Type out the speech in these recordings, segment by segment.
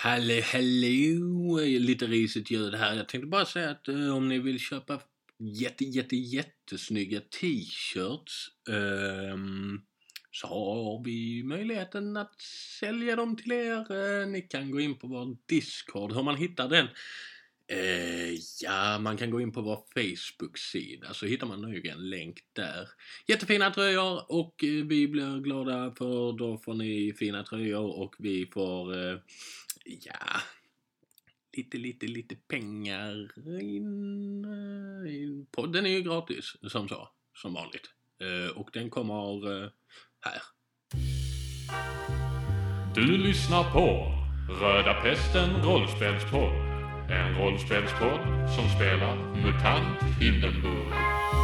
Hallå, lite risigt ljud här. Jag tänkte bara säga att om ni vill köpa jättesnygga t-shirts så har vi möjligheten att sälja dem till er. Ni kan gå in på vår Discord. Hur man hittar den? Ja, man kan gå in på vår Facebook-sida så hittar man nog en länk där. Jättefina tröjor och vi blir glada för då får ni fina tröjor och vi får lite pengar in. Podden är ju gratis som vanligt. Och den kommer här. Du lyssnar på Röda Pesten rollspelspodd. En rollspelspodd som spelar MUTANT Hindenburg.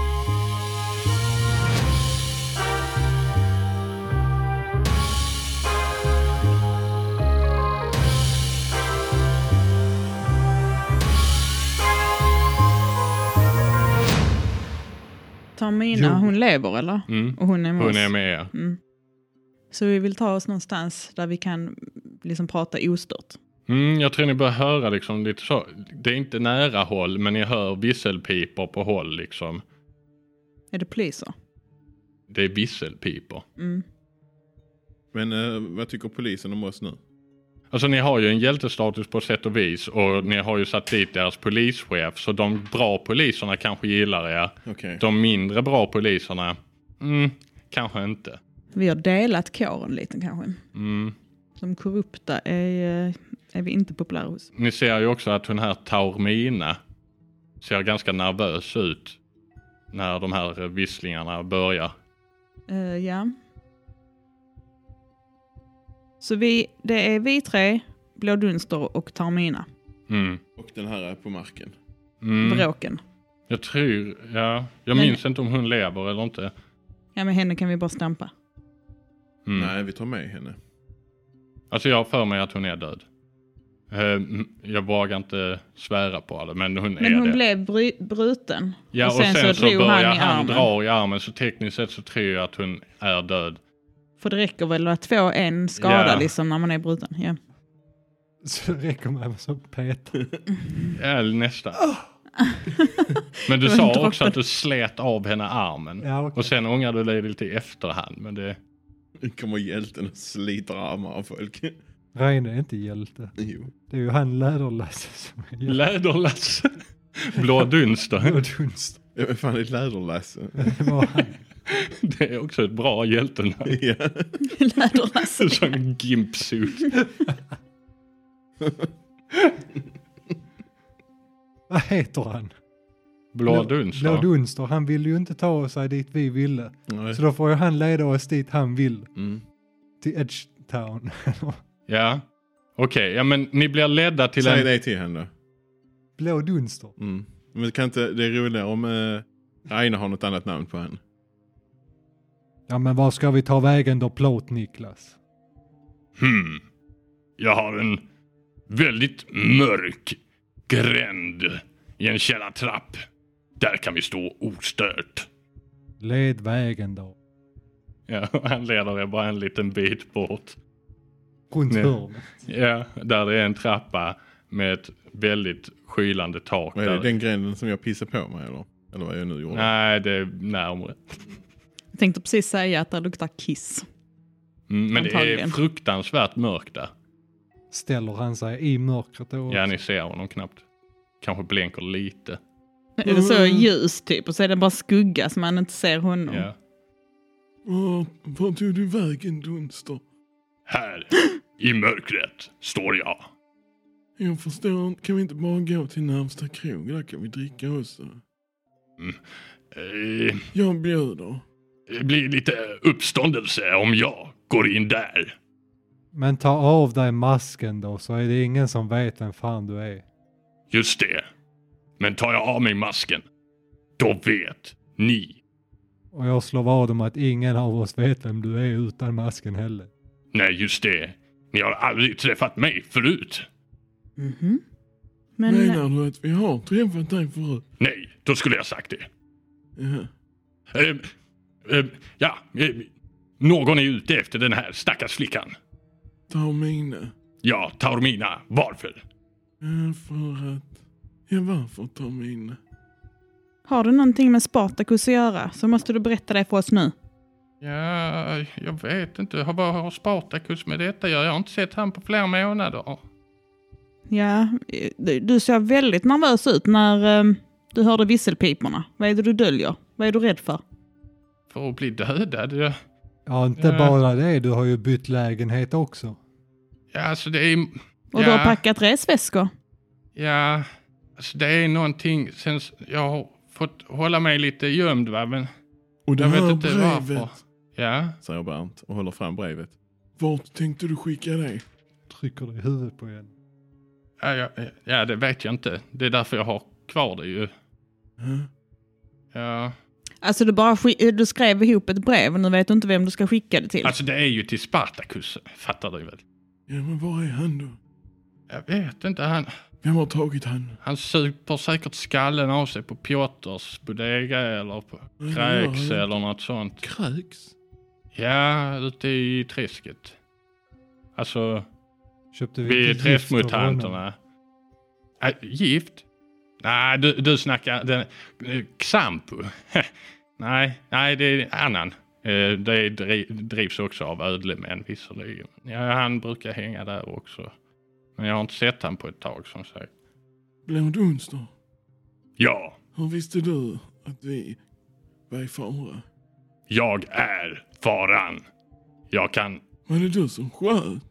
Tarmina, hon lever eller? Och hon är med Hon oss. är med er. Så vi vill ta oss någonstans där vi kan liksom prata ostört. Jag tror ni bör höra liksom lite så. Det är inte nära håll, men ni hör visselpipor på håll liksom. Är det poliser? Det är visselpipor. Men vad tycker polisen om oss nu? Alltså ni har ju en hjältestatus på sätt och vis. Och ni har ju satt dit deras polischef. Så de bra poliserna kanske gillar er. Okay. De mindre bra poliserna, kanske inte. Vi har delat kåren lite kanske. Som korrupta är vi inte populära hos. Ni ser ju också att hon här Tarmina ser ganska nervös ut när de här visslingarna börjar. Ja. Så det är vi tre, Blå Dunster och Tarmina. Och den här är på marken. Bråken. Jag tror, jag minns inte om hon lever eller inte. Ja, men henne kan vi bara stampa. Nej, vi tar med henne. Alltså jag har för mig att hon är död. Jag vågar inte svära på det, men hon är det. Men hon blev bruten. Ja, och sen så börjar han dra i armen. Så tekniskt sett så tror jag att hon är död. För det räcker väl att få en skada liksom när man är bruten. Ja. Så det räcker med som Peter. Ja, nästan. Men du sa också att du slet av henne armen. Ja, okay. Och sen ångrar du dig lite i efterhand. Men det kommer hjälten och sliter armar av folk. Reine är inte hjälte. Jo. Det är ju han Läderlasse som är hjälte. Läderlasse. Blå Dunster. Blå Dunster. Ja, men fan, det är Läderlasse. Det var han. Det är också ett bra hjältenamn. Ja. Läderlasse. Som gimpsuit. Vad heter han? Blå Dunster. Blå Dunster. Han ville ju inte ta sig dit vi ville. Nej. Så då får ju han leda oss dit han vill. Till Edgetown. Ja. Okej, ja men ni blir ledda till Säg det till henne då. Blå Dunster. Men kan inte, det är roligare om Reine har något annat namn på henne. Ja, men var ska vi ta vägen då, Plåt Niklas? Jag har en väldigt mörk gränd i en källartrapp. Där kan vi stå ostört. Led vägen då. Ja, han leder er bara en liten bit bort. Runt hörnet. Ja, där det är en trappa med ett väldigt skylande tak. Är det den gränden som jag pissar på mig eller? Eller vad jag nu gjorde? Nej, det är närmare. Jag tänkte precis säga att det luktar kiss. Men det är fruktansvärt mörkt där. Ställer han sig i mörkret då? Ja, ni ser honom knappt. Kanske blänker lite. Är det så ljus typ? Och så är det bara skugga så man inte ser honom. Ja. Var tog du vägen, Dunster? Här, i mörkret, står jag. Jag förstår, kan vi inte bara gå till närmsta krog? Där kan vi dricka också. Jag bjuder. Det blir lite uppståndelse om jag går in där. Men ta av dig masken då, så är det ingen som vet vem fan du är. Just det. Men tar jag av mig masken, då vet ni. Och jag slår vad om att ingen av oss vet vem du är utan masken heller. Nej, just det. Ni har aldrig träffat mig förut. Men menar du att vi har träffat dig förut? Nej, då skulle jag sagt det. Någon är ute efter den här stackars flickan. Tarmina. Ja, Taormina, varför? Varför Taormina? Har du någonting med Spartacus att göra så måste du berätta det för oss nu. Ja, jag vet inte. Vad har Spartacus med detta? Jag har inte sett han på flera månader. Ja, du ser väldigt nervös ut när du hörde visselpiporna. Vad är det du döljer? Vad är du rädd för? För att bli dödad? Ja, inte bara det. Du har ju bytt lägenhet också. Ja, alltså det är... Och du har packat resväskor? Ja, alltså det är någonting... Sen jag har fått hålla mig lite gömd, va? Men Och det jag vet här inte brevet, varför. Ja, säger Bernt och håller fram brevet. Vart tänkte du skicka det? Trycker dig i huvudet på en. ja, det vet jag inte. Det är därför jag har kvar det ju. Ja. Alltså du skrev ihop ett brev och nu vet du inte vem du ska skicka det till. Alltså det är ju till Spartacus, fattar du väl? Ja, men var är han då? Jag vet inte, Vem har tagit han? han super säkert skallen av sig på Piotrs bodega eller på Kräks eller något sånt. Kräks? Ja, ute i träsket. Alltså, Köpte vi är inte gift av honom? träskmutanterna. Gift? Nej, du snackar Xampu. Nej, det är annan. Det drivs också av ödlemän visserligen. Ja, han brukar hänga där också. Men jag har inte sett han på ett tag, som sagt. Blev det onsdag? Ja, Hur visste du att vi var i fara? jag är faran. Jag kan... Var det du som sköt?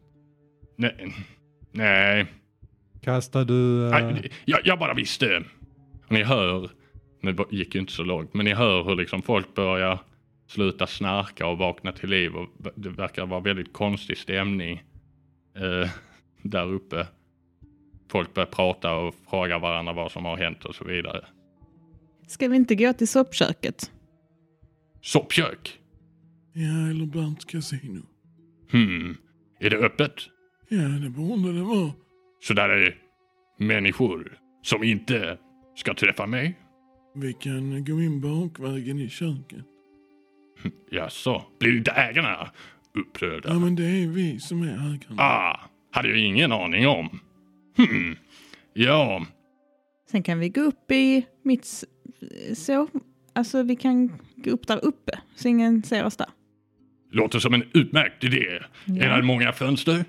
Nej. Kastar du... Jag bara visste. Ni hör, det gick ju inte så långt, men ni hör hur liksom folk börjar sluta snarka och vakna till liv. Och det verkar vara väldigt konstig stämning där uppe. Folk börjar prata och fråga varandra vad som har hänt och så vidare. Ska vi inte gå till soppköket? Soppkök? Ja, eller Bernts kasino. Är det öppet? Ja, det borde det vara. Så där är människor som inte ska träffa mig? Vi kan gå in bakvägen i köket. Jaså, blir inte ägarna upprörda? Ja, men det är vi som är ägarna. Hade jag ingen aning om. Ja. Sen kan vi gå upp i mitt... Alltså vi kan gå upp där uppe så ingen ser oss där. Låter som en utmärkt idé. Ja. Är det många fönster?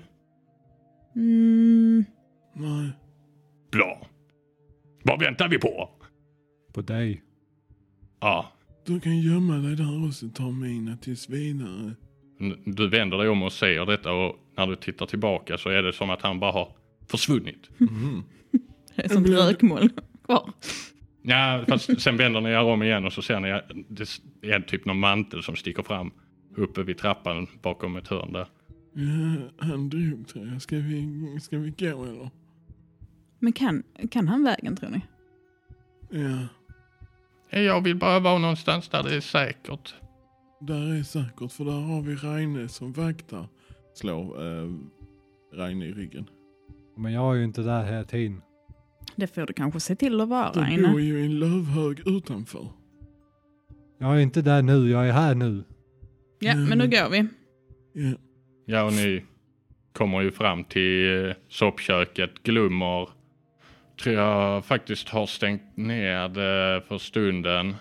Nej. Bra. Vad väntar vi på? På dig. Ja. Du kan gömma dig där och så ta mina tills vidare. Du vänder dig om och ser detta och när du tittar tillbaka så är det som att han bara har försvunnit. Det är som ett rökmål kvar. Ja, fast sen vänder ni er om igen och så ser ni att det är typ någon mantel som sticker fram uppe vid trappan bakom ett hörn där. Ja, han drog tror jag. Ska vi gå eller? Men kan han vägen tror ni? Ja, Jag vill bara vara någonstans där det är säkert. där är säkert för där har vi Reine som vaktar. Slår Reine i ryggen. Men jag är ju inte där hela tiden. Det får du kanske se till att vara Du inne. bor ju i en lövhög utanför. Jag är inte där nu, jag är här nu. Ja, men nu går vi. Ja. Ja, och ni kommer ju fram till soppköket. Glummer tror jag faktiskt har stängt ner det för stunden.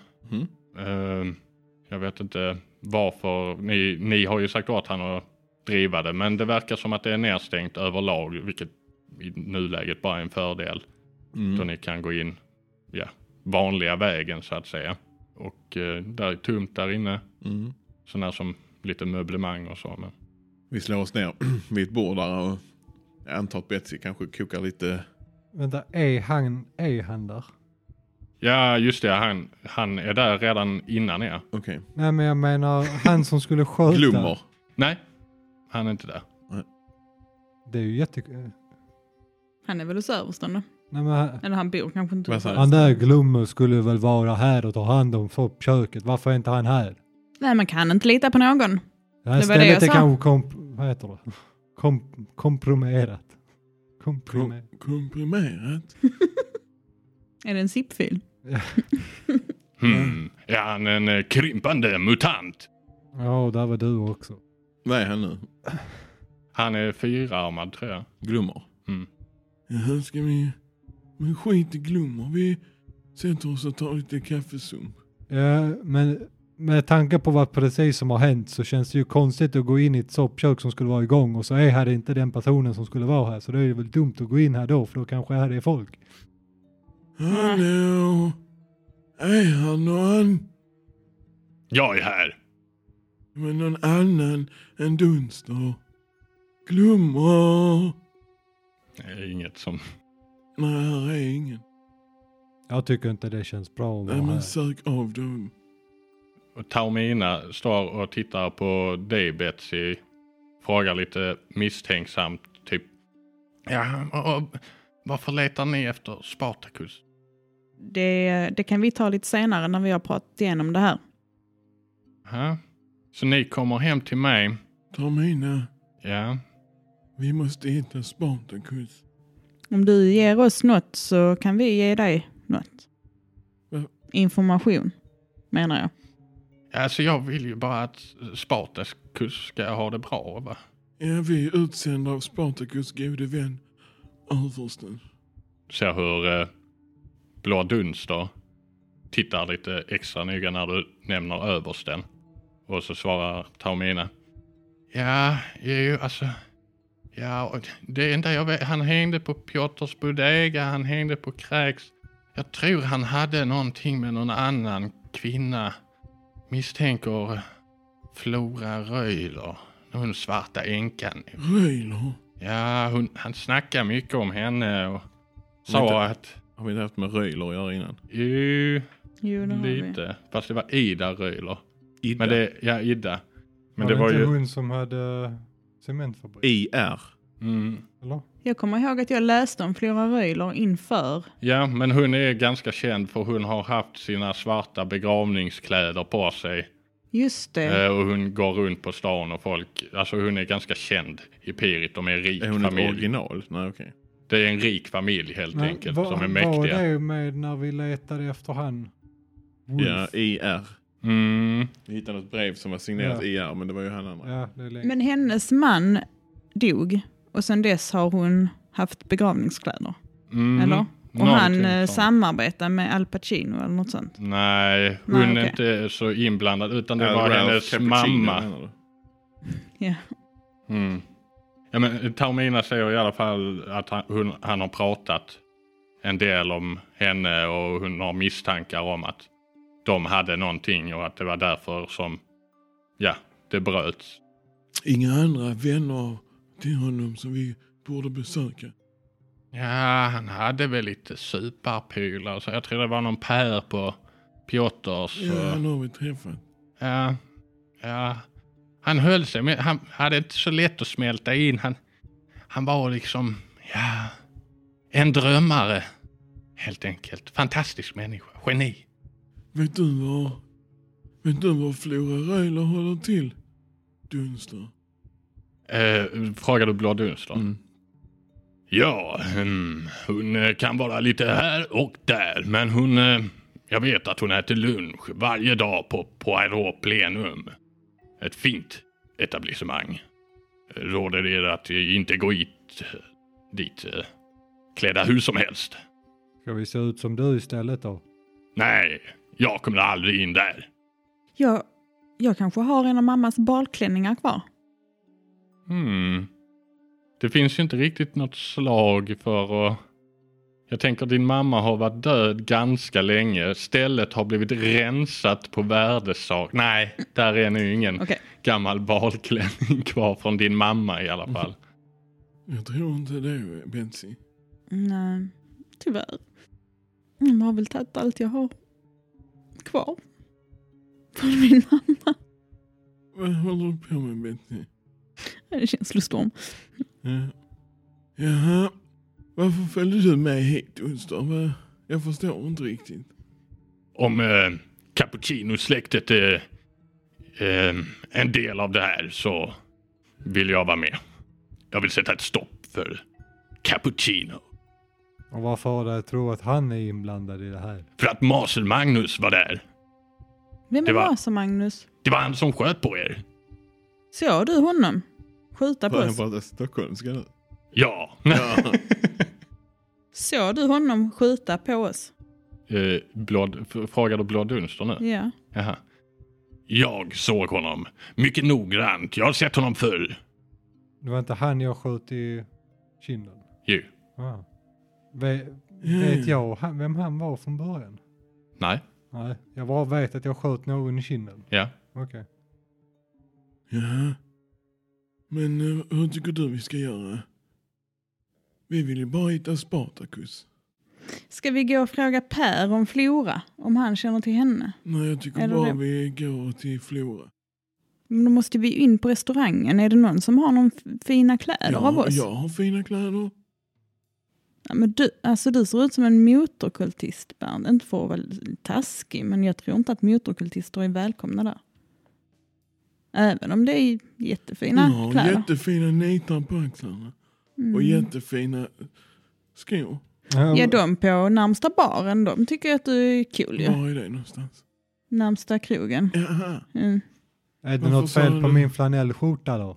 Jag vet inte varför. Ni har ju sagt åt han att driva det, men det verkar som att det är nedstängt överlag, vilket i nuläget bara är en fördel. Så ni kan gå in vanliga vägen så att säga. Och där är tomt där inne. Sådana som lite möblemang och så. Men... Vi slår oss ner vid ett bord där och jag antar att Betsy kanske kokar lite. Vänta, är han där? Ja, just det. Han är där redan innan er. Okej. Nej, men jag menar han som skulle sköta. Glummer. Nej, han är inte där. Det är ju Han är väl hos översten då? Nej, men Eller han bor kanske inte Vad hos sa du? han där Glummer skulle väl vara här och ta hand om soppköket. Varför är inte han här? Nej, man kan inte lita på någon. Det här Det var det jag stället är sa. kanske vad heter det? Komprimerat. Komprimerat? Är det en zip-fil? Är han en krympande mutant? Ja, där var du också. Vad är han nu? Han är 4-armad tror jag. Glummer. Mm. Ska vi... Men skit i glummer. Vi sätter oss och tar lite kaffesump. Ja, men med tanke på vad precis som har hänt så känns det ju konstigt att gå in i ett soppkök som skulle vara igång och så är här inte den personen som skulle vara här. Så det är väl dumt att gå in här då, för då kanske här är folk. Hallå? Är här någon? Jag är här. Men någon annan än Dunster? Glummer? Det är inget som... Nej, här är ingen. Jag tycker inte det känns bra att vara Nej, men här. sök av dem. Och Taumina står och tittar på dig, Betsy. Frågar lite misstänksamt, typ. Ja, och varför letar ni efter Spartacus? Det kan vi ta lite senare när vi har pratat igenom det här. Ja. Så ni kommer hem till mig? Taumina, Ja. vi måste hitta Spartacus. Om du ger oss något så kan vi ge dig något. Va? Information, menar jag. Alltså jag vill ju bara att Spartacus ska ha det bra, va? Ja, vi är utsända av Spartacus gode vän, översten. Ser hur Blå Dunster tittar lite extra noga när du nämner översten. Och så svarar Taumina. Ja, alltså... Ja, det enda jag vet, han hängde på Piotrs bodega, han hängde på Kräks. Jag tror han hade någonting med någon annan kvinna. Misstänker Flora Röjler, hon svarta änkan. Röjler? Ja, han snackade mycket om henne och sa att... Har vi inte haft med Röjler att göra innan? Jo, det har vi. Lite. Fast det var Ida Röjler. Ida? Men Ida. Men var det var inte ju... hon som hade cementfabrik? IR. Eller? Jag kommer ihåg att jag läste om Flora Röjler inför. Ja, men hon är ganska känd för hon har haft sina svarta begravningskläder på sig. Just det. Och hon går runt på stan och folk... Alltså hon är ganska känd i Pirit. De är en rik Är hon familj. ett original? Nej, okej. Det är en rik familj helt enkelt som är Var mäktiga. det med när vi letade efter han? Ja, IR. Mm. Vi hittade ett brev som var signerat Ja. IR, men det var ju han andra. Ja, det är länge. Men hennes man dog och sen dess har hon haft begravningskläder. Mm. Eller? Och Någonting han sånt. samarbetar med Al Pacino eller något sånt. Nej, hon Nej, är okej. inte så inblandad utan det Al var Ralph hennes Cappuccino, mamma. menar du? Ja. Mm. Ja, men Taumina säger i alla fall att han har pratat en del om henne och hon har misstankar om att de hade någonting och att det var därför som det bröts. Inga andra vänner till honom som vi borde besöka. Ja, han hade väl lite superpylar så jag tror det var någon Per på Piotrs. Ja, han har vi träffat. Ja. Han höll sig med, han hade inte så lätt att smälta in. Han var liksom, en drömmare. Helt enkelt. Fantastisk människa. Geni. Vet du var Flora Röjler håller till? Dunster. Frågar du Blå Dunster? Mm. Ja, hon kan vara lite här och där. Men jag vet att hon äter lunch varje dag på Aeroplenum. Ett fint etablissemang. Råder det att inte gå dit klädda hur som helst. Ska vi se ut som du istället då? Nej, jag kommer aldrig in där. Jag kanske har en av mammas balklänningar kvar. Det finns ju inte riktigt något slag för att... Jag tänker din mamma har varit död ganska länge. Stället har blivit rensat på värdesak. Nej, där är nu ingen gammal balklänning kvar från din mamma i alla fall. Jag tror inte det, Betsy. Nej, tyvärr. De har väl tagit allt jag har kvar. Från min mamma. Vad håller du på med, Betsy? Det är känslostorm. Ja. Jaha. Varför följde du med hit, Dunster? Jag förstår inte riktigt. Om Cappuccino-släktet är en del av det här så vill jag vara med. Jag vill sätta ett stopp för Cappuccino. Och varför har du tro att han är inblandad i det här? För att Marcel Magnus var där. Vem är Masa Magnus? Det var han som sköt på er. Såg du honom? skjuta på Börjar oss. prata stockholmska nu. Ja. Ja. Såg du honom skjuta på oss? Frågar du Blå Dunster nu? Ja. Jaha. Jag såg honom mycket noggrant. Jag har sett honom förr. Det var inte han jag sköt i kinden. Jo. Ah. Vet jag vem han var från början? Nej. Nej, jag bara vet att jag sköt någon i kinden. Ja. Okej. Ja. Men hur tycker du vi ska göra? Vi vill ju bara hitta Spartacus. Ska vi gå och fråga Per om Flora? Om han känner till henne? Nej, jag tycker Eller bara det- vi går till Flora. Men då måste vi in på restaurangen. Är det någon som har någon fina kläder av Ja, oss? jag har fina kläder. Ja, men du ser ut som en motorkultist, Bernd. Inte för att vara taskig, men jag tror inte att motorkultister är välkomna där. Även om det är jättefina Ja, kläder. jättefina nitar på axlarna. Och jättefina skor. Ja, de på närmsta baren, de tycker att du är cool. Ja. Var är det någonstans? Närmsta krogen. Jaha. Mm. Är det Varför något sa fel på du- min flanellskjorta då?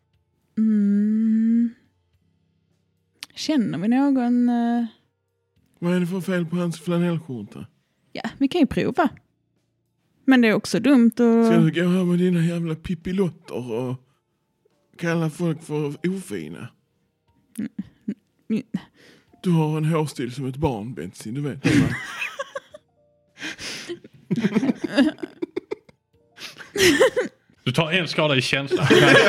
Känner vi någon... Vad är det för fel på hans flanellskjorta? Ja, vi kan ju prova. Men det är också dumt att... Ska du gå här med dina jävla pippilotter och kalla folk för ofina? Du har en hårstil som ett barn, Betsy, du vet det, va? Du tar en skada i känslan.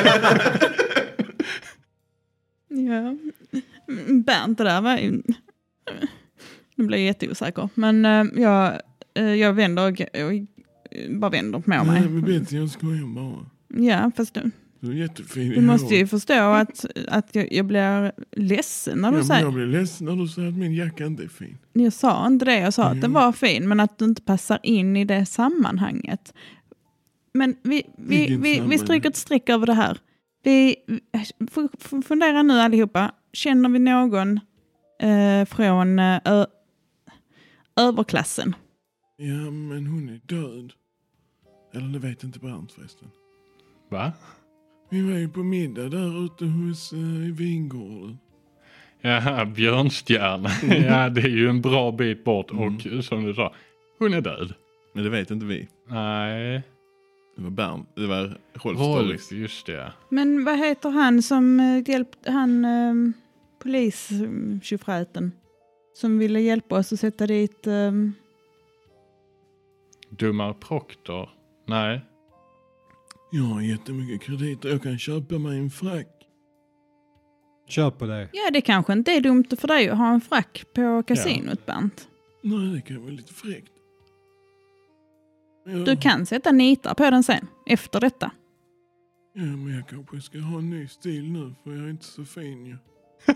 Ja. Bernt, det där var ju... Nu blir jag jätteosäker. Men jag vänder... Jag bara vänder på mig. Nej, men Betsy, jag skojar bara. Ja, fast Du är jättefin i du måste håret. ju förstå att jag blir ledsen när du Ja, men säger... jag blir ledsen när du säger att min jacka inte är fin. Jag sa inte det. Jag sa att den Mm. var fin, men att du inte passar in i det sammanhanget. Men vi sammanhang? stryker ett streck över det här. Vi funderar nu allihopa. Känner vi någon från överklassen? Ja, men hon är död. Eller det vet inte Bernt förresten. Va? Vi var ju på middag där ute hos vingården. Jaha, Björnstjärna. Ja, det är ju en bra bit bort. Och som du sa, hon är död. Men det vet inte vi. Nej. Det var Bernt. Det var Rolf Rolf, Stories. just det. Men vad heter han som hjälpte han polistjufräten som ville hjälpa oss att sätta dit Dummar Proctor. Nej. Jag har jättemycket krediter. Jag kan köpa mig en frack. Kör på det. Ja, det kanske inte är dumt för dig att ha en frack på kasinot, Bernt. Nej, det kan vara lite fräckt. Ja. Du kan sätta nitar på den sen, efter detta. Ja, men jag kanske ska ha en ny stil nu för jag är inte så fin ju.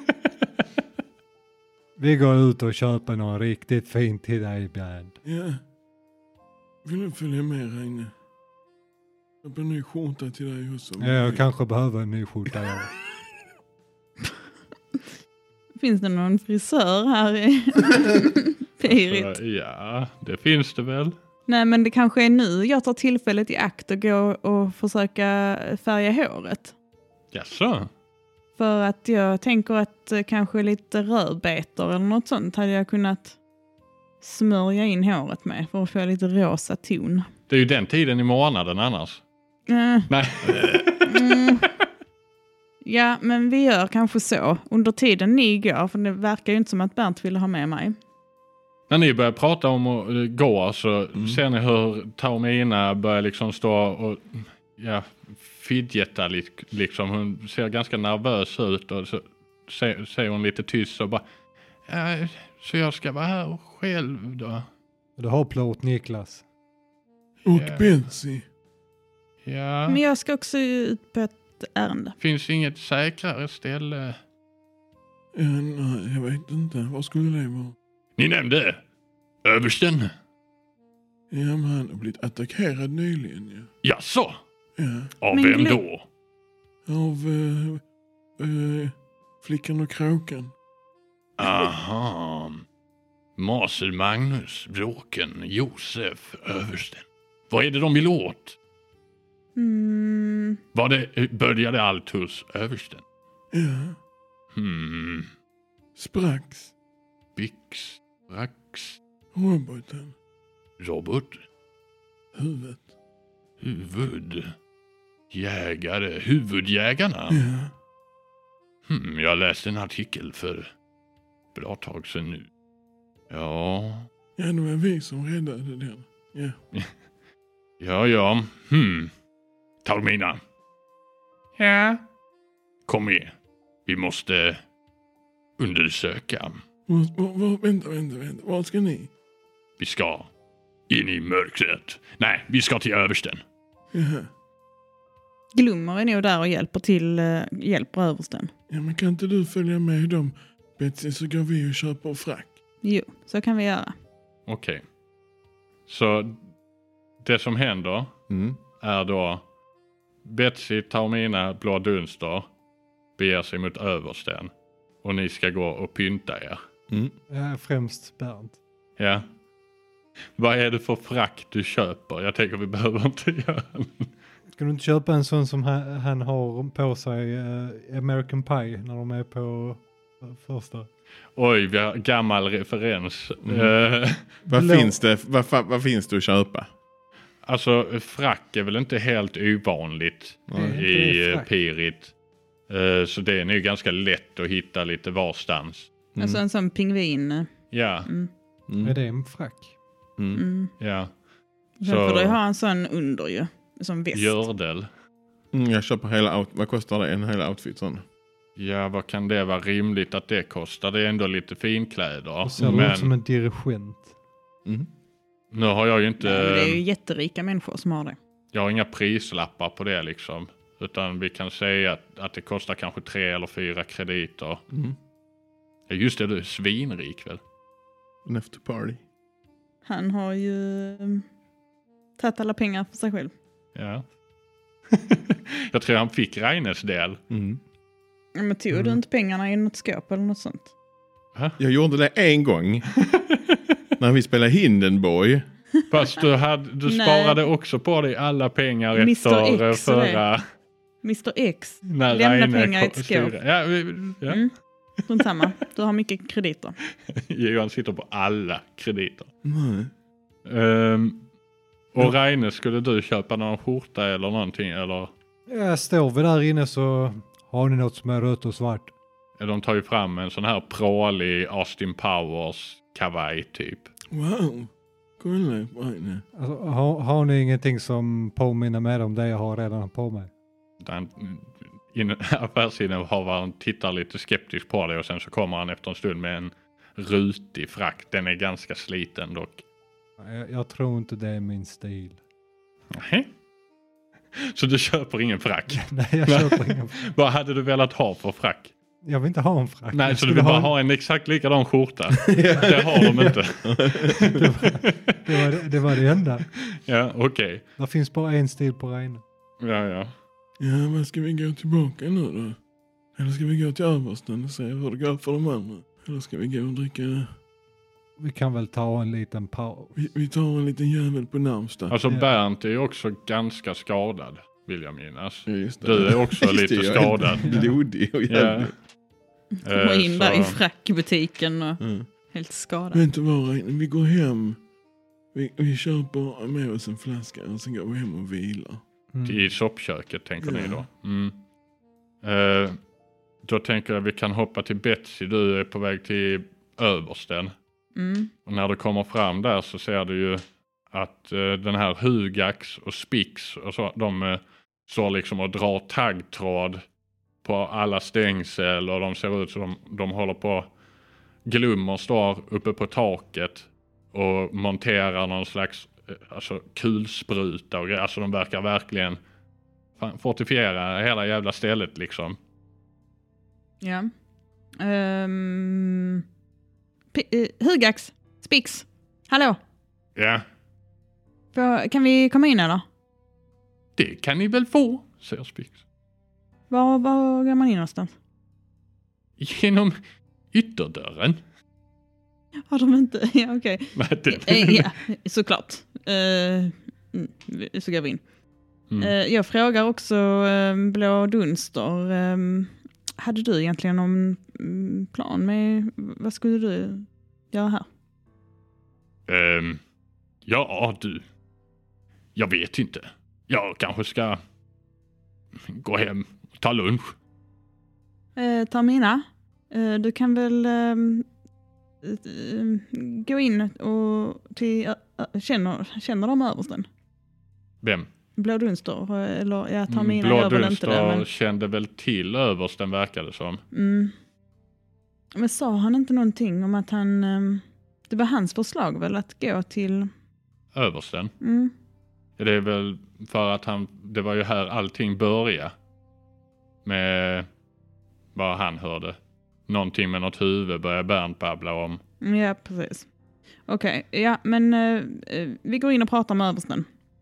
Vi går ut och köper något riktigt fint till dig, Björn. Ja. Vill du följa med, Reine? Jag har en ny skjorta till dig också. Ja, jag kanske behöver en ny skjorta. Ja. Finns det någon frisör här i Pirit? Ja, det finns det väl. Nej, men det kanske är nu jag tar tillfället i akt och går och försöka färga håret. Jaså? För att jag tänker att kanske lite rödbetor eller något sånt hade jag kunnat smörja in håret med för att få lite rosa ton. Det är ju den tiden i månaden annars. Nej. Ja, men vi gör kanske så. Under tiden ni går, för det verkar ju inte som att Bernt ville ha med mig. När ni börjar prata om att gå så ser ni hur Taumina börjar liksom stå och fidgeta liksom. Hon ser ganska nervös ut och så säger hon lite tyst och bara så jag ska vara här själv då. Du har plåt, Niklas. Och Ja. Betsy. Ja, Men jag ska också ut på ett ärende. finns inget säkrare ställe. Ja, nej, jag vet inte. Vad skulle det vara? Ni nämnde översten. Ja, men han har blivit attackerad nyligen ju. Jaså? Ja. Av Men vem glö- då? Av Flickan och kråkan. Aha. Masel Magnus, Bråken, Josef, översten. Vad är det de vill åt? Började allt hos översten? Ja. Sprax. Bix, Rax, Roboten. robot, Huvudet. huvud, jägare, huvudjägarna. Ja. Jag läste en artikel för bra tag sedan nu. Ja. Ja, det var vi som räddade den. Ja. Ja. Taormina. Ja. Kom med. Vi måste undersöka. Vänta. Var ska ni? Vi ska in i mörkret. Nej, vi ska till översten. Jaha. Glummer är nog där och hjälper översten. Ja, men kan inte du följa med dem, Betsy, så går vi och köper frack. Jo, så kan vi göra. Okej. Så det som händer är då Betsy, Taormina, Blå Dunster beger sig mot översten. Och ni ska gå och pynta er. Främst Bernt. Ja. Vad är det för frack du köper? Jag tänker vi behöver inte göra. Ska du inte köpa en sån som han har på sig American Pie när de är på första? Oj, vi har gammal referens. Vad finns det att köpa? Alltså frack är väl inte helt ovanligt i Pirit. Så det är nog ganska lätt att hitta lite varstans. Alltså en sån pingvin. Ja. Är det en frack? Ja. Så får du ha en sån under ju. Som väst. Gördel. Jag köper hela vad kostar det? En hel outfit sån? Ja, vad kan det vara rimligt att det kostar? Det är ändå lite finkläder. Det ser ut som en dirigent. Nu har jag ju inte... Nej, det är ju jätterika människor som har det. Jag har inga prislappar på det liksom. Utan vi kan säga att det kostar kanske 3 eller 4 krediter. Ja, just det, du är svinrik väl? En after party. Han har ju tagit alla pengar för sig själv. Ja. Jag tror han fick Reines del. Men tog du inte pengarna i något skåp eller något sånt? Jag gjorde det en gång. När vi spelade Hindenburg. Fast du sparade också på dig alla pengar Mr. efter X, förra... Mr. X. När Lämna Reine pengar i ett skåp. Ja. Runt samma. Du har mycket krediter. Johan sitter på alla krediter. Nej. Och Reine, skulle du köpa någon skjorta eller någonting? Eller? Ja, står vi där inne så har ni något som är rött och svart. De tar ju fram en sån här prålig Austin Powers kavaj typ. Wow. Kolla på Reine. Alltså, har ni ingenting som påminner mer om det jag har redan på mig? Affärsinnehavaren tittar lite skeptiskt på det och sen så kommer han efter en stund med en rutig frack. Den är ganska sliten dock. Jag tror inte det är min stil. Nej. Så du köper ingen frack? Nej, jag köper ingen frack. Vad hade du velat ha för frack? Jag vill inte ha en frack. Nej, så du vill bara ha en exakt likadan skjorta? Det har de inte. det var det enda. Ja, okej. Det finns bara en stil på Reine. Ja. Ja, vad ska vi gå tillbaka nu då? Eller ska vi gå till översten och se hur det går för de andra? Eller ska vi gå och dricka? Vi kan väl ta en liten paus. Vi tar en liten jävel på närmsta. Alltså Bernt är ju också ganska skadad, vill jag minnas. Ja, just det. Du är också lite skadad. Blodig och jävlig. Kommer in där i frackbutiken och helt skadad. Vet du vad, Reine? Vi går hem. Vi köper med oss en flaska och sen går vi hem och vilar. I soppköket tänker ni då. Då tänker jag vi kan hoppa till Betsy. Du är på väg till översten. Och när du kommer fram där så ser du ju att den här Hugax och Spix och så, de står liksom och drar taggtråd på alla stängsel och de ser ut som de håller på. Glummer står uppe på taket och monterar någon slags kulspruta och grejer. Alltså de verkar verkligen fortifiera hela jävla stället liksom. Ja. Hugax, Spix, hallå. Ja. Kan vi komma in eller? Det kan ni väl få, säger Spix. Var går man in någonstans? Genom ytterdörren. Har de inte? Ja, okej. Okay. Ja, såklart. Så går vi in. Jag frågar också Blå Dunster. Hade du egentligen någon plan med vad skulle du göra här? Ja, du. Jag vet inte. Jag kanske ska gå hem och ta lunch. Termina, du kan väl gå in och till känner de översten? Vem? Blå Dunster, eller ja, Termina gör väl inte det. Blå Men... Dunster kände väl till översten, verkade som. Men sa han inte någonting om att han... det var hans förslag väl att gå till... Översten? Det är väl för att det var ju här allting började. Med vad han hörde. Någonting med något huvud började Bernt babbla om. Ja, precis. Okej, ja, men vi går in och pratar med översten.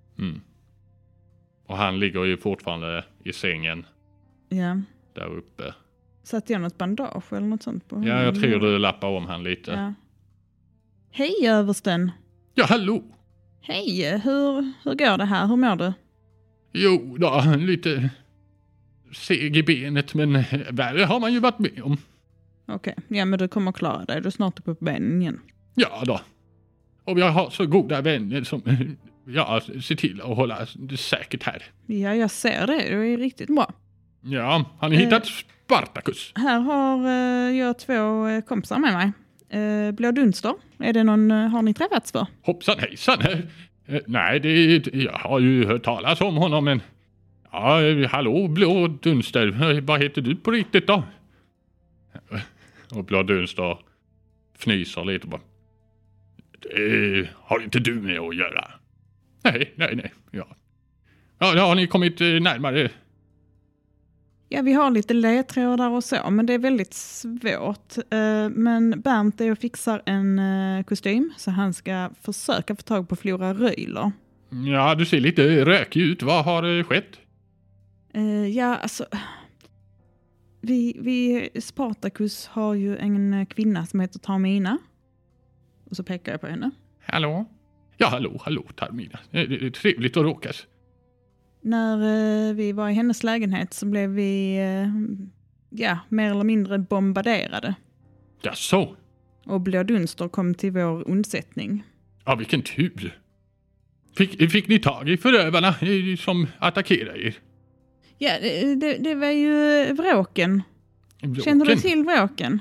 Och han ligger ju fortfarande i sängen. Ja. Där uppe. Satt jag något bandage eller något sånt på? Ja, jag tror du lappar om han lite. Ja. Hej översten. Ja, hallå! Hej, hur går det här? Hur mår du? Jo då, lite seg i benet, men värre har man ju varit med om. Okej, ja men du kommer klara dig. Du är snart uppe på benen igen. Ja då. Och jag har så goda vänner som ser till att hålla det säkert här. Ja, jag ser det. Du är riktigt bra. Ja, har ni hittat Spartacus? Här har jag 2 kompisar med mig. Blå Dunster. Är det någon, har ni träffats för? Hoppsan hejsan. Nej, jag har ju hört talas om honom, men... Ja, hallå Blå Dunster. Vad heter du på riktigt då? Och Blå Dunster fnyser lite bara. Det har inte du med att göra. Nej. Ja, har ni kommit närmare? Ja, vi har lite ledtrådar och så, men det är väldigt svårt. Men Bernt är och fixar en kostym, så han ska försöka få tag på Flora Röjler. Ja, du ser lite rökig ut. Vad har skett? Ja, alltså... Vi Spartacus har ju en kvinna som heter Termina. Och så pekar jag på henne. Hallå? Ja, hallå Termina. Det är trevligt att råkas. När vi var i hennes lägenhet så blev vi mer eller mindre bombarderade. Ja, så. Och Blå Dunster kom till vår undsättning. Ja, vilken tur. Fick ni tag i förövarna som attackerade er? Ja, det var ju vråken. Känner du till vråken?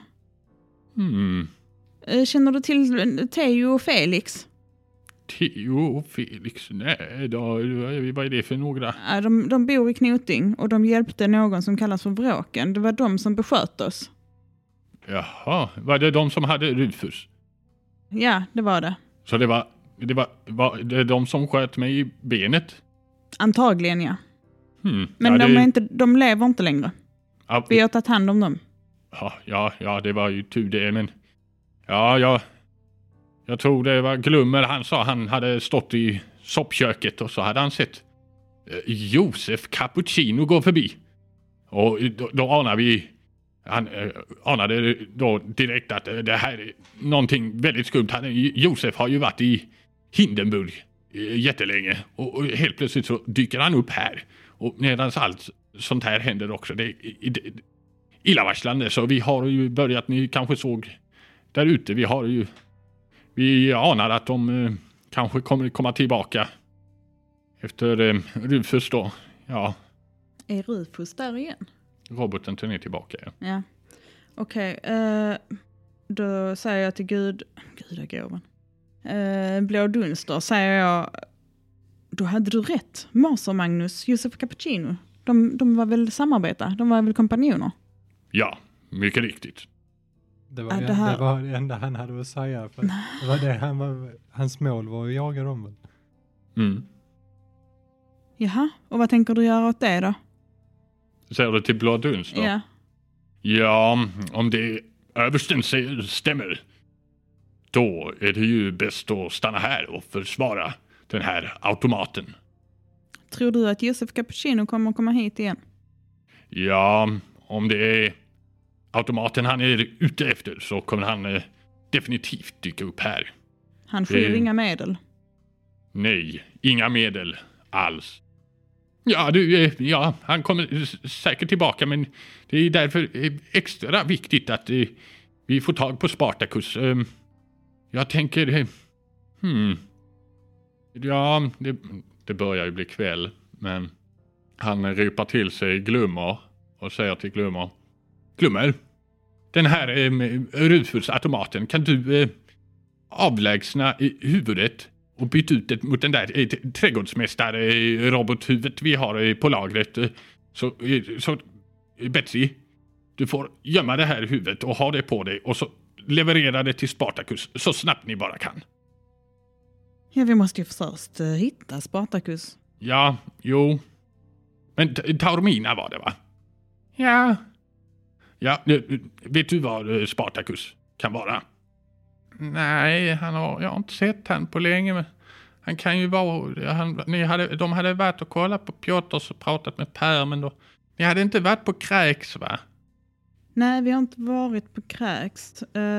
Känner du till Theo och Felix? Theo och Felix? Nej, vad är det för några? Ja, de bor i Knoting och de hjälpte någon som kallas för vråken. Det var de som besköt oss. Jaha, var det de som hade Rufus? Ja, det var det. Så det var de som sköt mig i benet? Antagligen, ja. Men de lever inte längre. Ja, vi har tagit hand om dem. Ja, det var ju tur det, men... Ja, jag tror det var Glummer, han sa han hade stått i soppköket och så hade han sett Josef Cappuccino gå förbi. Och då anade vi... Han anade då direkt att det här är någonting väldigt skumt. Josef har ju varit i Hindenburg jättelänge och helt plötsligt så dyker han upp här. Och medan allt sånt här händer också, det är illavarslande. Så vi har ju börjat, ni kanske såg där ute, vi anar att de kanske kommer komma tillbaka efter Rufus då. Ja. Är Rufus där igen? Roboten tar ner tillbaka, ja. Okej, då säger jag till gudagåvan. Blå Dunster säger jag, då hade du rätt. Mars och Magnus, Josef Cappuccino. De var väl samarbeta? De var väl kompanjoner? Ja, mycket riktigt. Det var det enda han hade att säga. För det var det hans mål var att jaga dem väl. Jaha, och vad tänker du göra åt det då? Säger du till Blå Dunster? Ja. Ja, om det översten stämmer, då är det ju bäst att stanna här och försvara den här automaten. Tror du att Josef Cappuccino kommer att komma hit igen? Ja, om det är automaten han är ute efter så kommer han definitivt dyka upp här. Han skyr inga medel? Nej, inga medel alls. Ja, han kommer säkert tillbaka, men det är därför extra viktigt att vi får tag på Spartacus. Jag tänker... Ja, det börjar ju bli kväll, men han ropar till sig Glummer och säger till Glummer: Glummer, den här Rufus-automaten, kan du avlägsna huvudet och byta ut det mot den där trädgårdsmästar-robothuvudet vi har på lagret. Så Betsy, du får gömma det här huvudet och ha det på dig och så leverera det till Spartacus så snabbt ni bara kan. Ja, vi måste ju först hitta Spartacus. Ja, jo. Men Taormina var det, va? Ja. Ja, vet du vad Spartacus kan vara? Nej, jag har inte sett han på länge, men han kan ju vara... De hade varit och kollat på Piotrs och pratat med Per, men ni hade inte varit på Kräks, va? Nej, vi har inte varit på Kräks.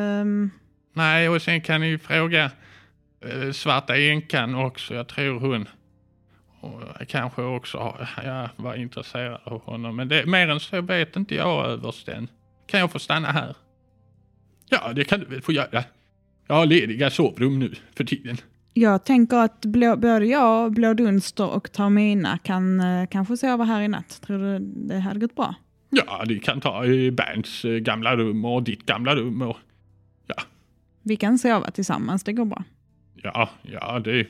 Nej, och sen kan ni fråga Svarta änkan också. Jag tror hon kanske också var intresserad av honom. Men mer än så vet inte jag översten. Kan jag få stanna här? Ja, det kan du väl få göra. Jag har lediga sovrum nu för tiden. Jag tänker att både jag, Blå Dunster och Taormina kan kanske sova här i natt. Tror du det hade gått bra? Ja, det kan ta Bernts gamla rum och ditt gamla rum. Och, ja. Vi kan sova tillsammans, det går bra. Ja, det...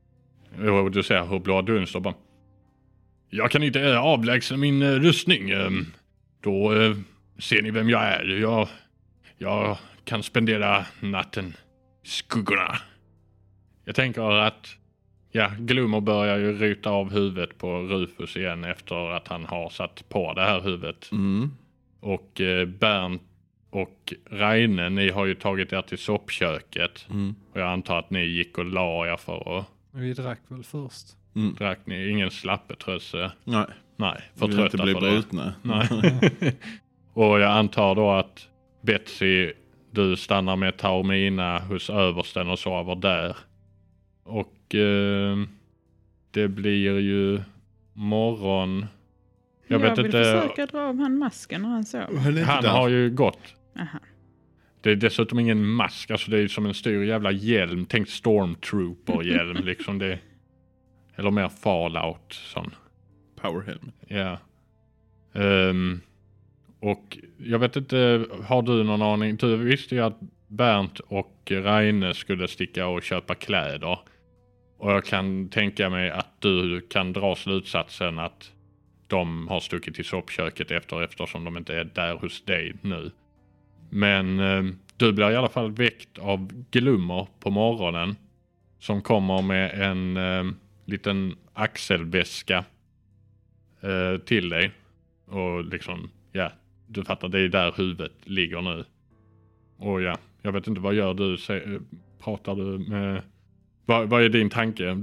Du säger hur Blå Dunster bara... Jag kan inte avlägsna min rustning. Då ser ni vem jag är. Jag kan spendera natten i skuggorna. Jag tänker att Glummer börjar ju ruta av huvudet på Rufus igen efter att han har satt på det här huvudet. Och Bernt och Reine, ni har ju tagit er till soppköket. Och jag antar att ni gick och la er för att... Vi drack väl först. Drack ni ingen slappetrösse? Nej, för vill trötta inte bli för det. brutna. Nej. Och jag antar då att Betsy, du stannar med Taormina hos översten och sover där. Och det blir ju morgon. Jag vet vill inte. försöka dra av han masken när han sover. Han har ju gått. Aha. Det är dessutom ingen mask. Alltså det är som en stor jävla hjälm. Tänk Stormtrooper-hjälm liksom det. Eller mer Fallout sån. Power helmet. Ja. Och jag vet inte, har du någon aning? Du visste ju att Bernt och Reine skulle sticka och köpa kläder. Och jag kan tänka mig att du kan dra slutsatsen att de har stuckit till soppköket eftersom de inte är där hos dig nu. Men du blir i alla fall väckt av Glummer på morgonen. Som kommer med en liten axelväska till dig. Och liksom, du fattar, det är där huvudet ligger nu. Och jag vet inte, vad gör du? Pratar du med... Vad är din tanke?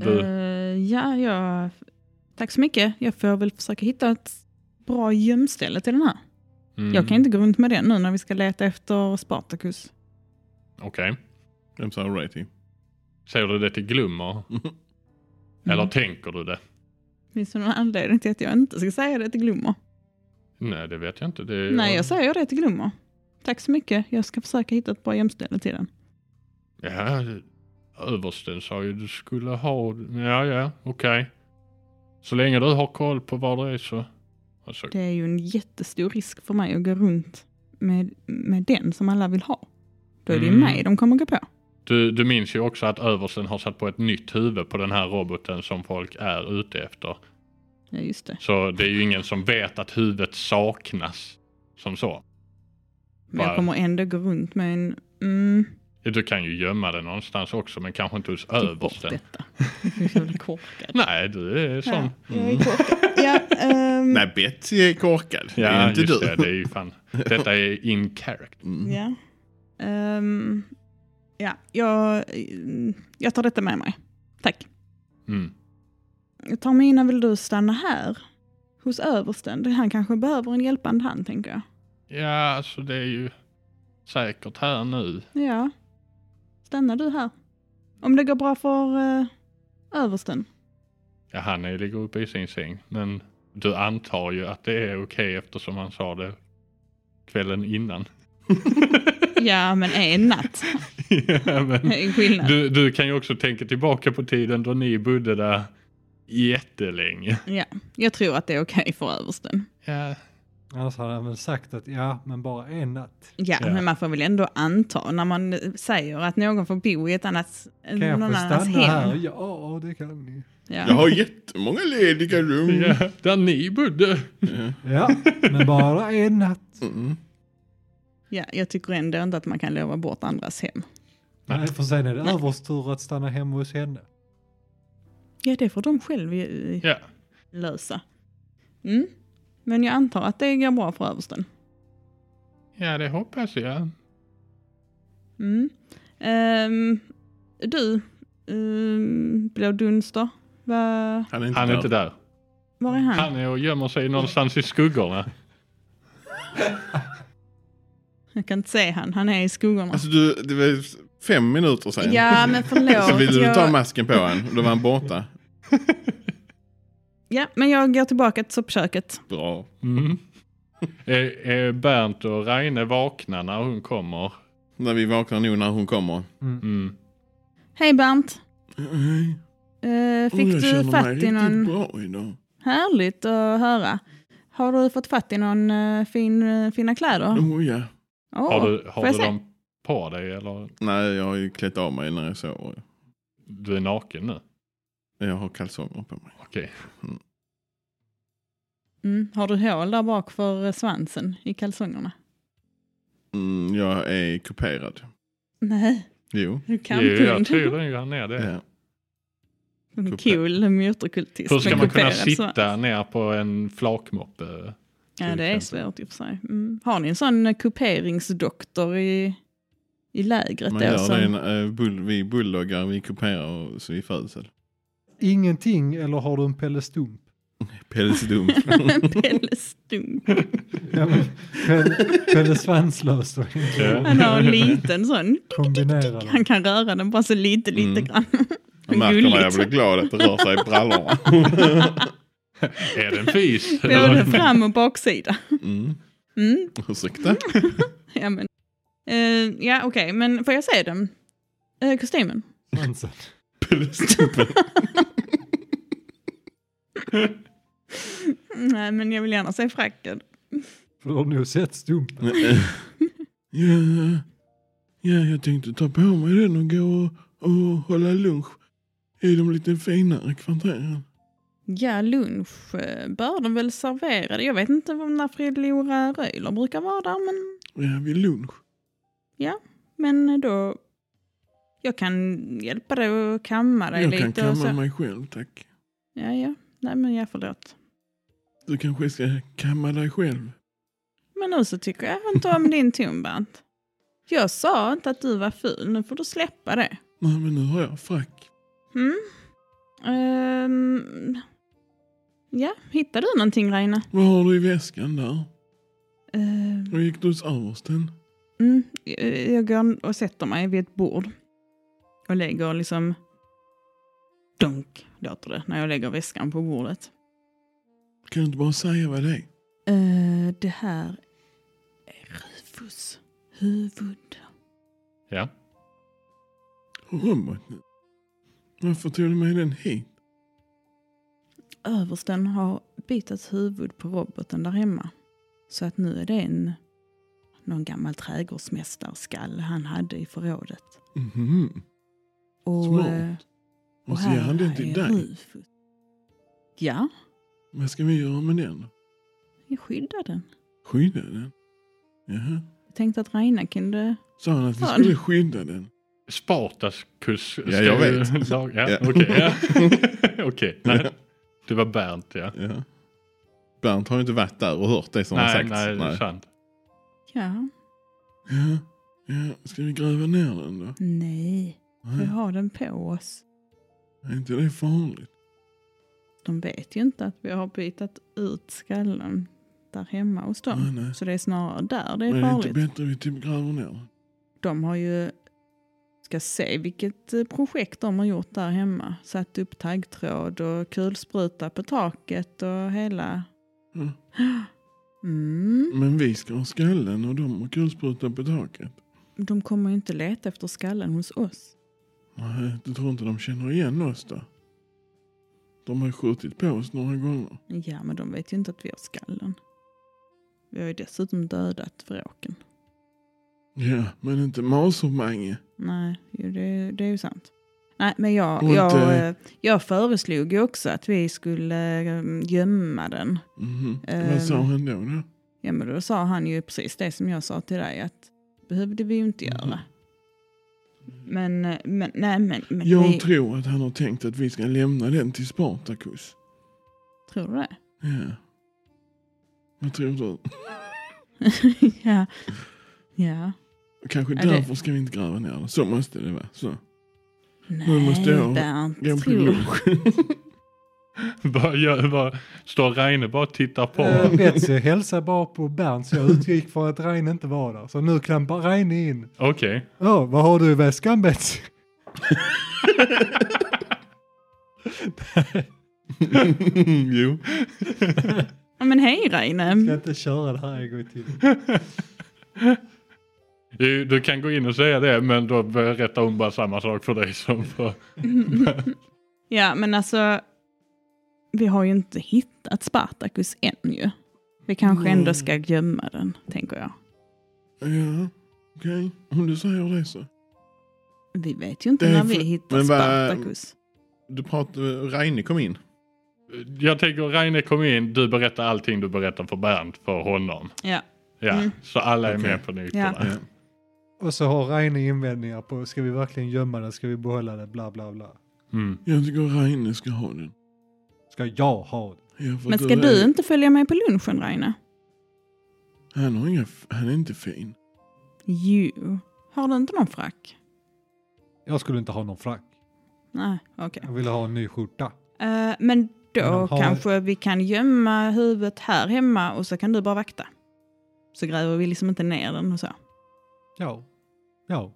Tack så mycket. Jag får väl försöka hitta ett bra gömställe till den här. Jag kan inte gå runt med den nu när vi ska leta efter Spartacus. Okej. Vem sa righty? Säger du det till Glummer? Eller tänker du det? Finns det någon anledning till att jag inte ska säga det till Glummer? Nej, det vet jag inte. Nej, jag säger det till Glummer. Tack så mycket. Jag ska försöka hitta ett bra gömställe till den. Ja, översten sa ju du skulle ha... Ja, okej. Så länge du har koll på vad det är så... Alltså... Det är ju en jättestor risk för mig att gå runt med den som alla vill ha. Då är det ju mig de kommer gå på. Du minns ju också att översten har satt på ett nytt huvud på den här roboten som folk är ute efter. Ja, just det. Så det är ju ingen som vet att huvudet saknas som så. Men jag kommer ändå gå runt med en... Du kan ju gömma det någonstans också, men kanske inte hos översten. Detta. Jag är korkad. Nej, du är sån. Ja, jag är korkad. Nej, Betsy är korkad. Ja, det är inte just du. det är ju fan. Detta är in character. Jag tar detta med mig. Tack. Mm. Vill du stanna här? Hos översten? Han kanske behöver en hjälpande hand, tänker jag. Ja, alltså det är ju säkert här nu. Ja. Stannar du här? Om det går bra för översten. Ja, han ligger uppe i sin säng. Men du antar ju att det är okej eftersom han sa det kvällen innan. Ja, men en natt. Ja, men Skillnad. du kan ju också tänka tillbaka på tiden då ni bodde där jättelänge. Ja, jag tror att det är okej för översten. Ja. Annars hade han väl sagt att ja, men bara en natt. Ja, men man får väl ändå anta när man säger att någon får bo i ett annat Kan jag någon få annans stanna hem. här? Ja, det kan ni. Jag Ja. har jättemånga lediga rum. Ja, där ni bodde. Ja, men bara en natt. Mm. Ja, jag tycker ändå inte att man kan lova bort andras hem. Nej, för sen är det överstur att stanna hemma hos henne. Ja, det får de själv Ja. lösa. Mm. Men jag antar att det går bra för översten. Ja, det hoppas jag. Mm. Du, Blå Dunster, Han är Han är inte där. var är han? Han är och gömmer sig någonstans i skuggorna. Jag kan inte se han är i skuggorna. Alltså det var 5 minuter sedan. Ja, men förlåt. Så ville du ta jag... masken på han. Då var han borta. Ja, men jag går tillbaka till soppköket. Bra. Mm. Är Bernt och Reine vakna när hon kommer? När vi vaknar nog när hon kommer. Mm. Hej Bernt. Hej. Fick jag du känner fatt mig i riktigt någon... bra idag. Härligt att höra. Har du fått fatt i någon fina kläder? Ja. Åh, Har får jag du se? dem på dig eller? Nej, jag har ju klätt av mig när jag sover. Du är naken nu? Jag har kalsonger på mig. Okej. Har du hål där bak för svansen i kalsongerna? Jag är kuperad. Nej, Jo. du kan Jo, jag inte. tror det han är det. Ja. En cool muterkultist. Hur ska med man kunna kuperad svans. sitta ner på en flakmoppe? Ja, det är svårt i och för sig. Har ni en sån kuperingsdoktor i lägret Man då? gör Som... det vi bulldoggar, vi kuperar och så i födsel. Ingenting, eller har du en Pelle Stump? Pälsdum. Pelle Stump. Ja, men Pelle Svanslös då. Ja. Han har en liten sån. Kombinera Han kan röra den bara så lite grann. Jag märker när jag blir glad att det rör sig i brallorna. Är det en fis? Både fram- och baksida. Ursäkta? Ja, men... ja, okej. Men får jag se den? Kostymen? Svansen. Pälsdumpen. Nej, men jag vill gärna se fracken. För du har nog sett Stumpen. Ja, jag tänkte ta på mig den och gå och hålla lunch i de lite finare kvarteren. Ja, lunch bör de väl servera det. Jag vet inte när Fredlora Röjler brukar vara där, men... Ja, vid lunch. Ja, men då... Jag kan hjälpa dig att kamma dig Jag lite. kan kamma och så. mig själv, tack. Ja. Nej, men jag förlåt. Du kanske ska kamma dig själv. Men nu så tycker jag inte om din ton, Bernt. Jag sa inte att du var ful. Nu får du släppa det. Nej, men nu har jag frack. Ja, hittar du någonting, Reine? Vad har du i väskan där? Hur gick du hos översten? Jag går och sätter mig vid ett bord. Och lägger liksom... Dunk, låter det, när jag lägger väskan på bordet. Kan du inte bara säga vad det är? Det här är Rufus huvud. Ja. Roboten. Varför tog du med den hit? Översten har bitat huvud på roboten där hemma. Så att nu är det någon gammal trädgårdsmästarskall han hade i förrådet. Mhm. Och, Smart. Och så ger han den till är dig. Rufus. Ja, Vad ska vi göra med den? jag skyddar den. Skydda den? Jaha. Jag tänkte att Reina kunde... Sa han att vi Ja. skulle skydda den? Spartacus. Ja, jag vet. Ja, Ja. okej. Ja. Okej, nej. Det var Bernt, ja. Ja. Bernt har ju inte varit där och hört det som har sagts. Nej, det är sant. Ja, Ja. Ska vi gräva ner den då? nej. Vi Nej. har den på oss. Är inte det farligt? De vet ju inte att vi har bytat ut skallen där hemma hos dem. Nej. Så det är snarare där det är Men är det inte farligt. bättre vi typ gräver ner den? De har ju Ska se vilket projekt de har gjort där hemma. Satt upp taggtråd och kulspruta på taket och hela... Men vi ska ha skallen och de har kulspruta på taket. De kommer ju inte leta efter skallen hos oss. Nej, du tror inte de känner igen oss då? De har skjutit på oss några gånger. Ja, men de vet ju inte att vi har skallen. Vi har ju dessutom dödat vråken. Ja, men inte Masermange. Nej, det är ju sant. Nej, men jag föreslog ju också att vi skulle gömma den. Vad sa han då? Ja, men då sa han ju precis det som jag sa till dig, att behövde vi ju inte göra. Men jag tror att han har tänkt att vi ska lämna den till Spartacus. Tror du det? Ja. Vad tror du? Ja. Kanske därför ska vi inte gräva ner den. Så måste det vara. Så. Nej, nu måste jag Bernt, gå på lunch. Vad står Reine bara och tittar på? Betsy hälsar bara på Bernt, så jag utgick från att Reine inte var där. Så nu klampar Reine in. Okej. Ja, vad har du i väskan, Betsy? Jo. Ja, men hej Reine. Jag ska inte köra det här en gång till. Du kan gå in och säga det, men då berättar hon bara samma sak för dig som för... Ja, men alltså vi har ju inte hittat Spartacus än ju. Vi kanske ändå ska gömma den, tänker jag. Ja, okej. Om du säger det så. Vi vet ju inte när vi hittar Spartacus. Du pratar, Reine kom in. Jag tänker Reine kom in, du berättar allting du berättar för Bernt för honom. Ja. Så alla är med på nytorna. Ja. Och så har Reine invändningar på, ska vi verkligen gömma den, ska vi behålla den, bla bla bla. Jag tycker Reine ska ha den. Ska jag ha den? Ja, men ska du inte följa med på lunchen, Reine? Han är inte fin. Jo. Har du inte någon frack? Jag skulle inte ha någon frack. Nej, okej. Jag ville ha en ny skjorta. Men då kanske vi kan gömma huvudet här hemma och så kan du bara vakta. Så gräver vi liksom inte ner den och så. Ja. Ja,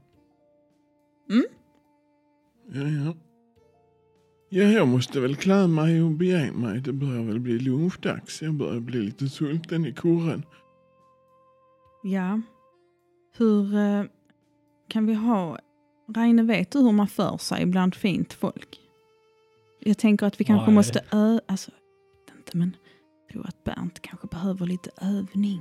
jag måste väl klä mig och bege mig. Det börjar väl bli lunchdags. Jag börjar bli lite sulten i korren. Ja. Hur kan vi ha... Reine, vet du hur man för sig bland fint folk? Jag tänker att vi kanske måste men jag tror att Bernt kanske behöver lite övning.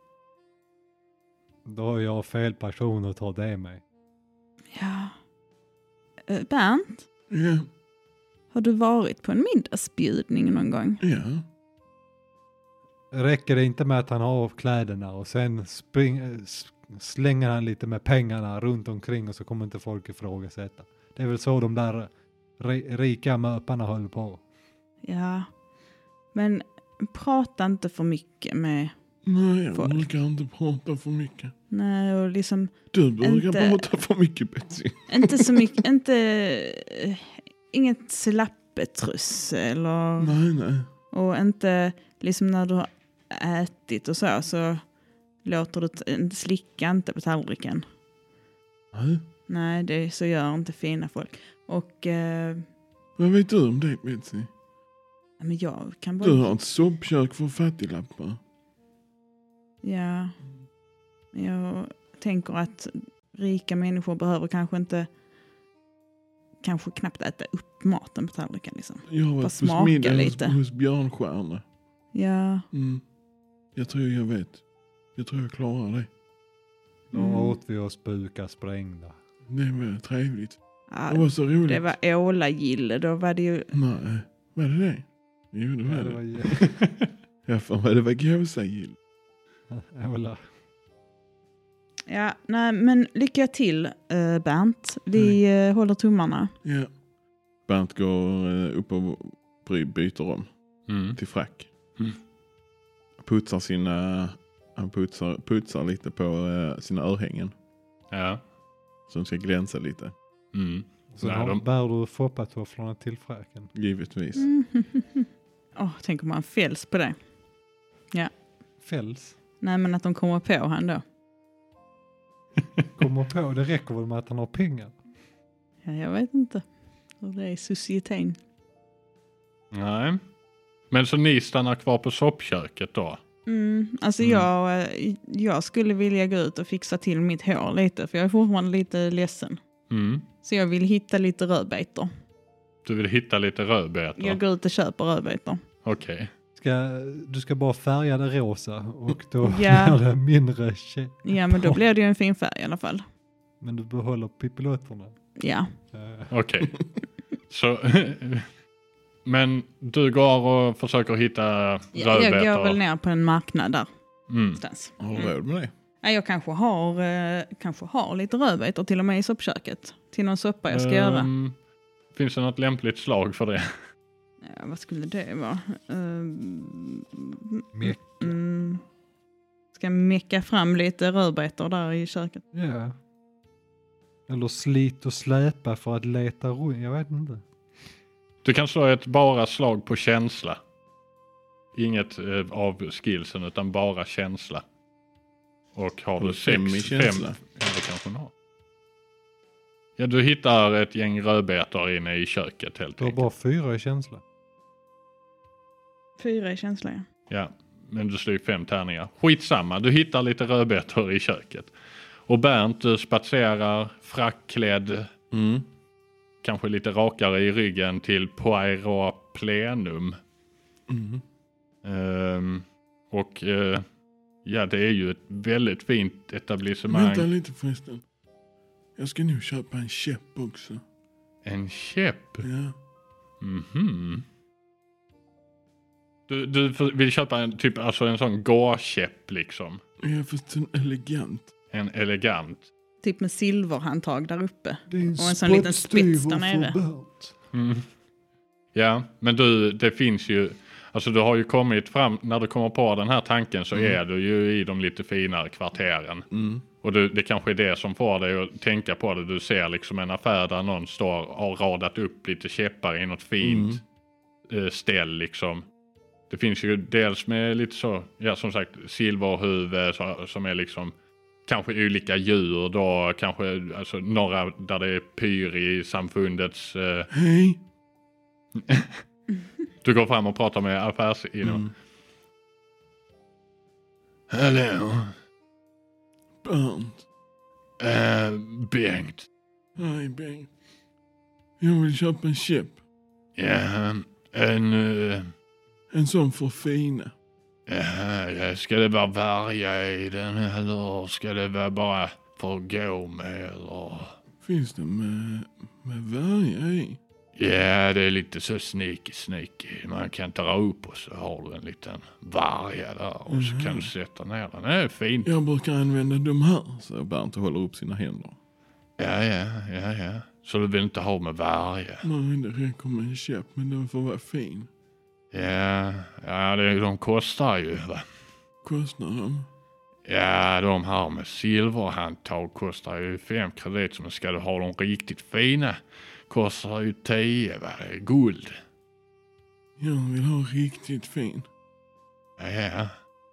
Då har jag fel person att ta det med. Ja. Bernt? Ja. Har du varit på en middagsbjudning någon gång? Ja. Räcker det inte med att han har av kläderna och sen slänger han lite med pengarna runt omkring och så kommer inte folk ifrågasätta. Det är väl så de där rika möparna håller på. Ja. Men prata inte för mycket med Nej, jag folk. brukar inte prata för mycket. Nej, och liksom... Du brukar prata för mycket, Betsy. Inte så mycket, inget slappetruss eller... Nej. Och inte liksom när du har ätit och så låter du slicka inte på tallriken. Nej, så gör inte fina folk. Och... Vad vet du om det, Betsy? Men jag kan bara... Du har ett soppkök för fattiglappar. Ja. Jag tänker att rika människor behöver kanske knappt äta upp maten på tallriken liksom. Jag har varit på middag hos Björnstjärna. Ja. Jag tror jag vet. Jag tror jag klarar det. Då åt vi oss buka sprängda. Det var trevligt. Ja, det var så roligt. Det var ålagille, då var det ju... Nej, var det? Jo, det var det. Jag får det var gåsagill. Åla. Ja, nej, men lycka till Bernt. Vi håller tummarna. Ja. Bernt går upp och byter om till frack. Han putsar lite på sina örhängen. Ja. Som ska glänsa lite. Så bär du foppatofflorna till fracken? Givetvis. Tänk om man fälls på det. Ja. Fälls? Nej, men att de kommer på han då. Kommer på, det räcker väl med att han har pengar. Ja, jag vet inte hur det är i societeten. Nej. Men så ni stannar kvar på soppköket då? Alltså jag skulle vilja gå ut och fixa till mitt hår lite. För jag är fortfarande lite ledsen. Så jag vill hitta lite rödbetor. Du vill hitta lite rödbetor? Jag går ut och köper rödbetor. Okej. Du ska bara färga det rosa och då Ja. blir det mindre Ja, men då blir det ju en fin färg i alla fall. Men du behåller pippelotterna. Ja. Okej. Så... Men du går och försöker hitta rödbetor? Jag går väl ner på en marknad där. Någonstans. Har du råd med det? Ja, jag kanske har lite rödbetor till och med i soppköket. Till någon soppa jag ska göra. Finns det något lämpligt slag för det? Ja, vad skulle det vara? Mecka. Ska mecka fram lite rödbetor där i köket. Ja. Eller slit och släpa för att leta runt. Jag vet inte. Du kan slå ett bara slag på känsla. Inget av skillsen utan bara känsla. Och har du 5 i känsla? Ja, det kanske har. Ja, du hittar ett gäng rödbetor inne i köket helt Du har enkelt. bara 4 i känsla. 4 i känsla, ja. Ja, men du slår ju 5 tärningar. Skitsamma, du hittar lite rödbetor i köket. Och Bernt, du spatserar frackklädd, kanske lite rakare i ryggen till Poira Plenum. Ja, det är ju ett väldigt fint etablissemang. Vänta lite förresten. Jag ska nu köpa en käpp också. En käpp? Ja. Du vill köpa en typ, alltså en sån gåkäpp liksom? Ja, fast en elegant. En elegant? Typ med silverhandtag där uppe. Det är en Och en sån liten spets där nere. Ja, men det finns ju, alltså du har ju kommit fram, när du kommer på den här tanken så är du ju i de lite finare kvarteren. Och det kanske är det som får dig att tänka på det. Du ser liksom en affär där någon står och har radat upp lite käppar i något fint ställ liksom. Det finns ju dels med lite så, ja som sagt, silverhuvud som är liksom kanske olika djur då, kanske alltså några där det är pyr i samfundets... Hej! Du går fram och pratar med affärsinnehavaren. Hallå? Bernt. Bengt. Hej Bengt. Jag vill köpa en käpp. Ja, En sån för fina. ja, ska det vara varga i den eller ska det vara bara för att gå med eller? Finns det med vargar i? Ja, det är lite så sneaky. Man kan dra upp och så har du en liten varga där och så kan du sätta ner den. Det är fint. Jag brukar använda de här. Så Bernt håller upp sina händer. Ja. Så du vill inte ha med varga? Nej, det räcker med en käpp, men den får vara fin. Ja, de kostar ju va? Kostar de? Ja, de här med silverhandtag kostar ju 5 kredit. Men ska du ha de riktigt fina kostar ju 10 va? Det är guld. Jag vill ha riktigt fin. Ja.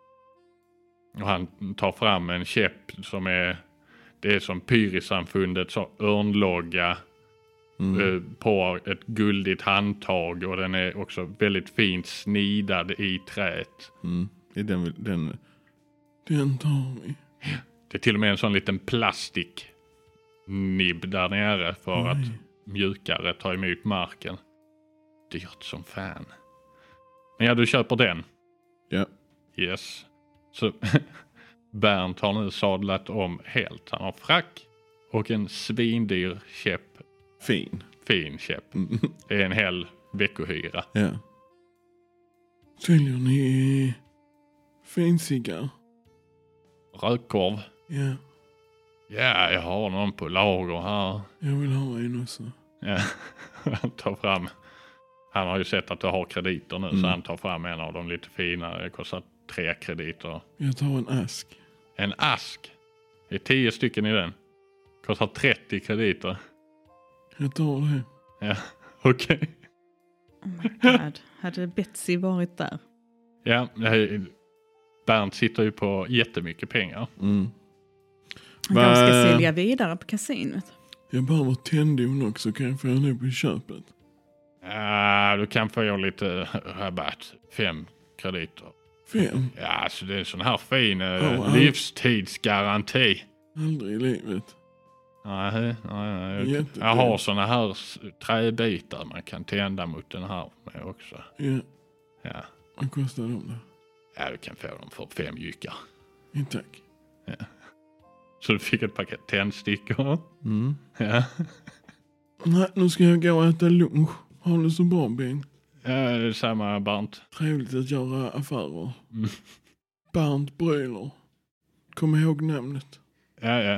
Och han tar fram en käpp som är... Det är som Pyrisamfundet så örnlogga på ett guldigt handtag. Och den är också väldigt fint snidad i träet. Den tar vi. Det är till och med en sån liten plastiknibb där nere för att mjukare ta emot marken. Dyrt som fan. Men ja, du köper den. Ja. Yes. Så Bernt har nu sadlat om helt. Han har frack och en svindyr käpp. Fin käpp. Det är en hel veckohyra. Ja. Säljer ni finciggar? Rökkorv. Ja. Ja, jag har någon på lager här. Jag vill ha en också. Ja, han tar fram. Han har ju sett att du har krediter nu så han tar fram en av dem lite finare. Det kostar 3 krediter. Jag tar en ask. En ask. Det är 10 stycken i den. Kostar 30 krediter. Jag tar det. Ja, okej. Oh my god. Hade Betsy varit där? Ja, Bernt sitter ju på jättemycket pengar. Han kanske ska sälja vidare på kasinot. Jag behöver tändon också, kan jag få det på köpet? Ja, du kan få lite rabatt. 5 krediter. 5? Ja, så det är en sån här fin livstidsgaranti. Aldrig i livet. Nej. Jättefint. Jag har såna här träbitar man kan tända mot den här med också. Ja. Vad kostar de då? Ja, du kan få dem för 5 jyckar. Ja, tack. Ja. Så du fick ett paket tändstickor. Ja. Nej, nu ska jag gå och äta lunch. Har du så bra, Ben? Ja, det är samma, Bernt. Trevligt att göra affärer. Bernt Bröler. Kom ihåg namnet. Ja.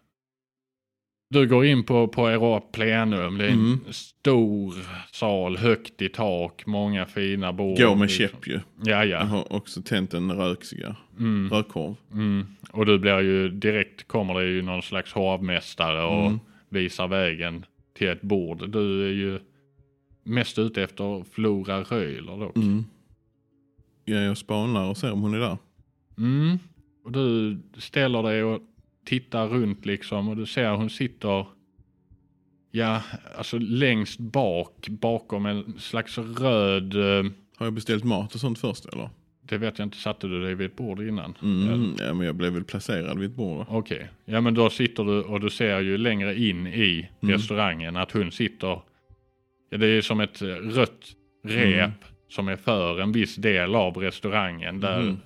Du går in på Europa Plenum. Det är en stor sal, högt i tak, många fina bord. Gå med käpp ju. Ja. Jag har också tänt en röksigar. Rökkorv. Och du blir ju direkt, kommer det ju någon slags hovmästare och visar vägen till ett bord. Du är ju mest ute efter Flora Röjler dock. Ja, jag spanar och ser om hon är där. Och du ställer dig och tittar runt liksom och du ser hon sitter alltså längst bakom en slags röd... Har jag beställt mat och sånt först eller? Det vet jag inte, satte du dig vid ett bord innan? Ja, men jag blev väl placerad vid ett bord. Okej. Ja, men då sitter du och du ser ju längre in i restaurangen att hon sitter... Ja, det är som ett rött rep som är för en viss del av restaurangen där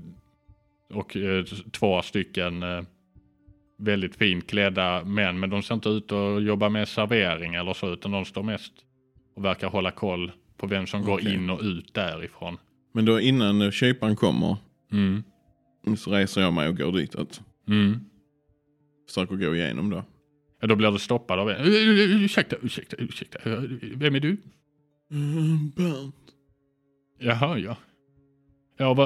och 2 stycken väldigt fint klädda män, men de ser inte ut att jobba med servering eller så, utan de står mest och verkar hålla koll på vem som går in och ut därifrån. Men då innan köparen kommer så reser jag mig och går ditåt. Försöker gå igenom då. Ja, då blir du stoppad av en. Ursäkta. Vem är du? Bernt. Jaha, ja. Ja,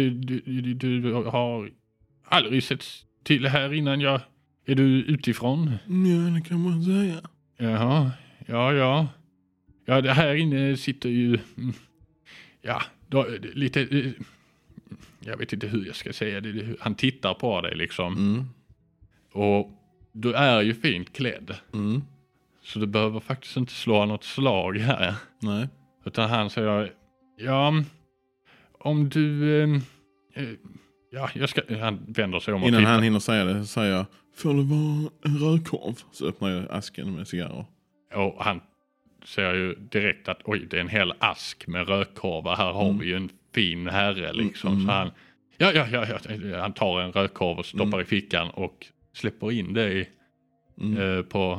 du har aldrig sett till här innan jag... Är du utifrån? Ja, det kan man säga. Jaha, ja. Ja, det här inne sitter ju... Ja, då, lite... Jag vet inte hur jag ska säga det. Han tittar på dig liksom. Och du är ju fint klädd. Så du behöver faktiskt inte slå något slag här. Nej. Utan han säger... Ja, om du... Ja, han vänder sig om och innan tittar. han hinner säga det så säger jag: får det vara en rödkorv? Så öppnar jag asken med cigarrer. Och han säger ju direkt att oj, det är en hel ask med rödkorvar. Här har vi ju en fin herre liksom. Så han, han tar en rödkorv och stoppar i fickan och släpper in det på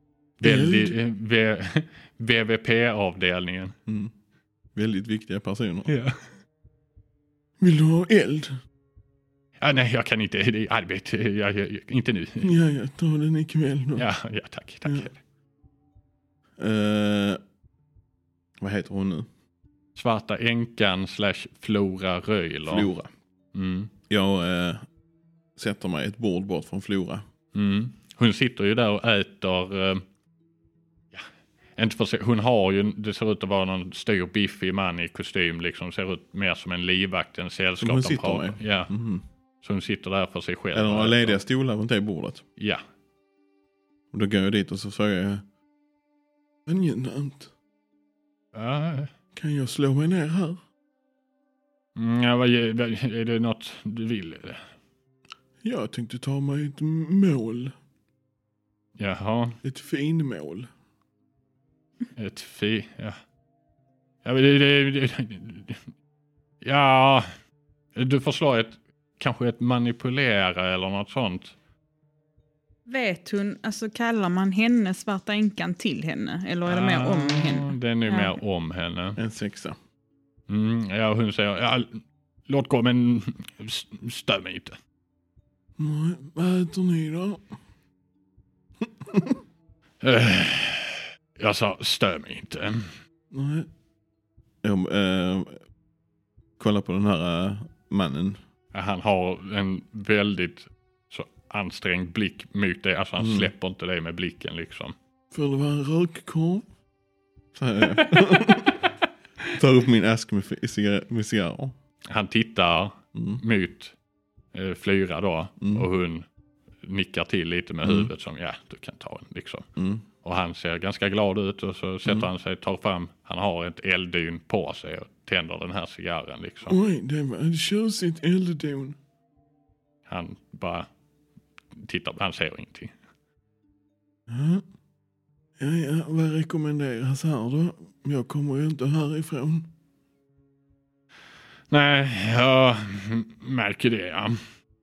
VVP-avdelningen. Väldigt viktiga personer. Ja. Vill du ha eld? Ja, nej, jag kan inte. Det är arbete. Inte nu. Ja, jag tar den ikväll då. Ja, tack. Ja. Vad heter hon nu? Svarta änkan / Flora Röjler. Flora. Jag sätter mig ett bord bort från Flora. Hon sitter ju där och äter... inte för sig. Hon har ju... Det ser ut att vara någon stor biffig man i kostym. Liksom, ser ut mer som en livvakt än sällskap. Som hon sitter med? Ja. Så hon sitter där för sig själv. Är det några lediga stolar runt det bordet? Ja. Och då går jag dit och så frågar jag: Angenämt. Ja. Kan jag slå mig ner här? Ja, är det något du vill? Jag tänkte ta mig ett mål. Jaha. Ett finmål. Ja. Ja, du förslår kanske ett manipulera eller något sånt. Vet hon, alltså kallar man henne svarta änkan till henne? Eller är det mer om henne? Det är nu mer om henne. En 6. Ja, hon säger, låt gå, men stör mig inte. Nej, vad äter ni då? Jag sa, stör mig inte. Nej. Jag kollar på den här mannen. Han har en väldigt så ansträngd blick mot dig. Alltså han släpper inte dig med blicken liksom. Får det vara en rökkorv? Tar upp min ask med cigarrer. Han tittar mot Flyra då. Och hon nickar till lite med huvudet som ja, du kan ta en liksom. Och han ser ganska glad ut och så sätter han sig, tar fram, han har ett elddyn på sig och tänder den här cigarren liksom. Oj, det var tjusigt elddon. Han bara tittar, han ser ingenting. Ja, vad rekommenderas här då? Jag kommer ju inte härifrån. Nej, jag märker det, ja.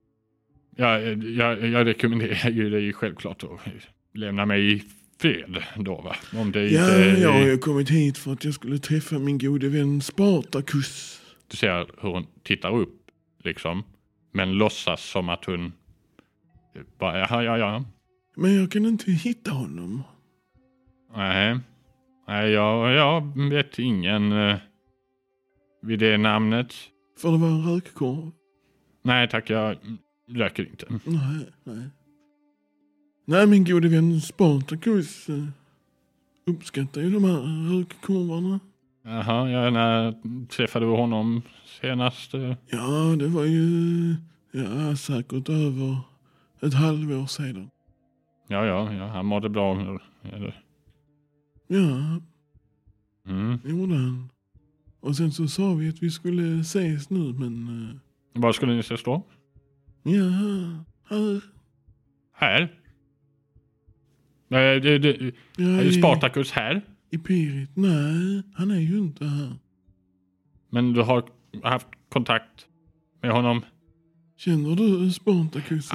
Jag rekommenderar ju dig självklart att lämna mig i fred då, va? Om det Ja, inte... jag har ju kommit hit för att jag skulle träffa min gode vän Spartacus. Du ser hur hon tittar upp, liksom. Men låtsas som att hon... Bara, ja. Men jag kan inte hitta honom. Nej, jag vet ingen vid det namnet. För det var en rökkorv. Nej tack, jag röker inte. Nej, min gode vän Spartacus uppskattar ju de här rökkorvarna. Jaha, när träffade du honom senast? Ja, det var ju säkert över ett halvår sedan. Ja, han mådde bra. Eller? Ja, gjorde han. Och sen så sa vi att vi skulle ses nu, men... Var skulle ni ses då? Ja, här. Här? Är Spartacus här? I Pirit? Nej, han är ju inte här. Men du har haft kontakt med honom? Känner du Spartacus?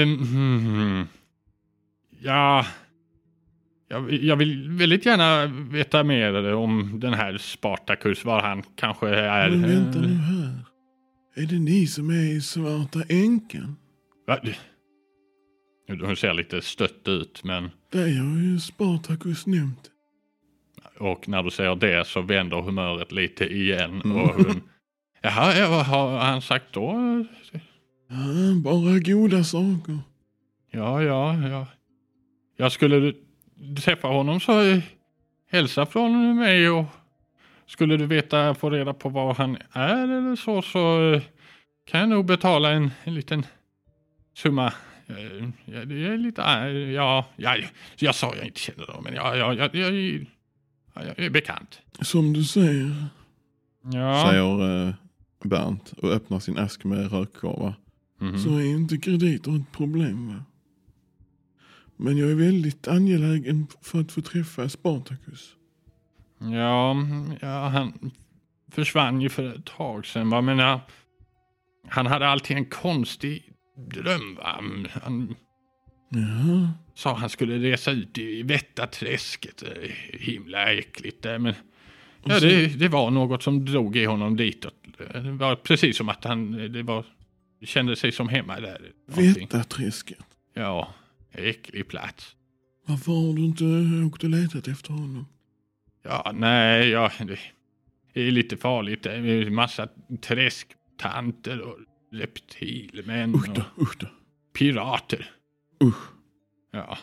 Ja... Jag vill väldigt gärna veta mer om den här Spartacus, var han kanske är... Men vänta nu här. Är det ni som är i Svarta änkan? Va? Hon ser lite stött ut, men... Det har ju Spartacus nämnt. Och när du säger det så vänder humöret lite igen. Och hon... Jaha, vad har han sagt då? Ja, bara goda saker. Ja. Jag skulle... träffa honom så hälsa från mig, och skulle du få reda på vad han är eller så kan jag nog betala en liten summa. Det är lite, jag sa jag inte känner dem, men jag är bekant. Som du säger. Ja. Säger Bernt och öppnar sin ask med rökkorvar. Så är inte krediter ett problem, va? Men jag är väldigt angelägen för att få träffa Spartacus. Ja, han försvann ju för ett tag sedan, va? Men han hade alltid en konstig dröm, va? Han sa han skulle resa ut i Vättaträsket. Himla äckligt där, men det var något som drog i honom ditåt. Det var precis som att han kände sig som hemma där. Vättaträsket? Ja. Äcklig plats. Varför har du inte åkt och letat efter honom? Ja, nej, det är lite farligt. Det är en massa träsktanter och reptilmän. Usch då. Pirater. Usch. Ja.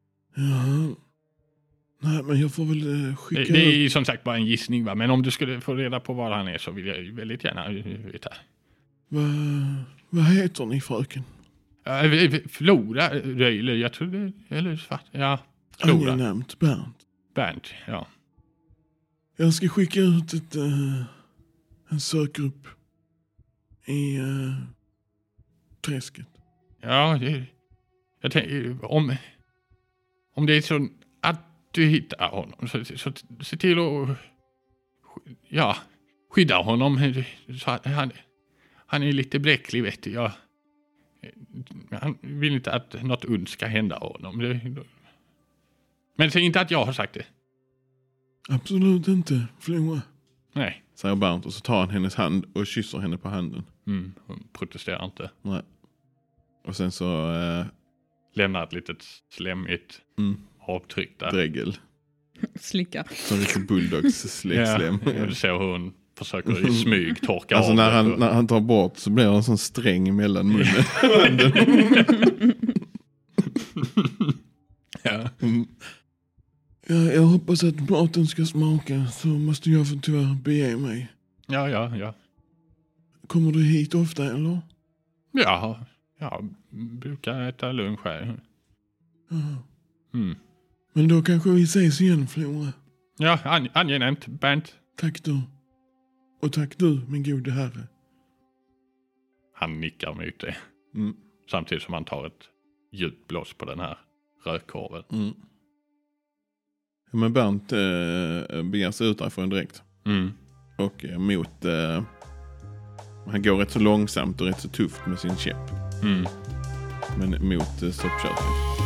Nej, men jag får väl skicka... Det är som sagt bara en gissning, va? Men om du skulle få reda på var han är så vill jag väldigt gärna veta. Vad heter ni, fröken? Flora Röjler, jag tror det, eller svart. Ja, Flora. Angenämt, Bernt, ja. Jag ska skicka ut en sökgrupp i träsket. Ja, jag tänker om det är så att du hittar honom så se till att skydda honom. Så han är lite bräcklig, vet du. Han vill inte att något ont ska hända honom. Men säg inte att jag har sagt det. Absolut inte, Flora. Nej. Säger Bernt, och så tar han hennes hand och kysser henne på handen. Hon protesterar inte. Nej. Och sen så... lämnar ett litet slemmigt avtryck där. Dregel. Slicka. Som lite bulldogs slem. Ja, du ser hur hon försöker i smyg torka alltså av när han tar bort så blir det en sån sträng mellan munnen. Ja. Ja, jag hoppas att maten ska smaka, så måste jag för tyvärr bege mig. Ja. Kommer du hit ofta, eller? Ja, Ja, brukar äta lunch här. Jaha. Men då kanske vi ses igen, Flora. Ja, angenämt, Bernt. Tack då. Och tack du, min gode herre. Han nickar mot det. Samtidigt som han tar ett djupt blås på den här rökkorven. Men Bernt beger sig ut därifrån direkt. Och mot... han går rätt så långsamt och rätt så tufft med sin käpp. Men mot soppköket.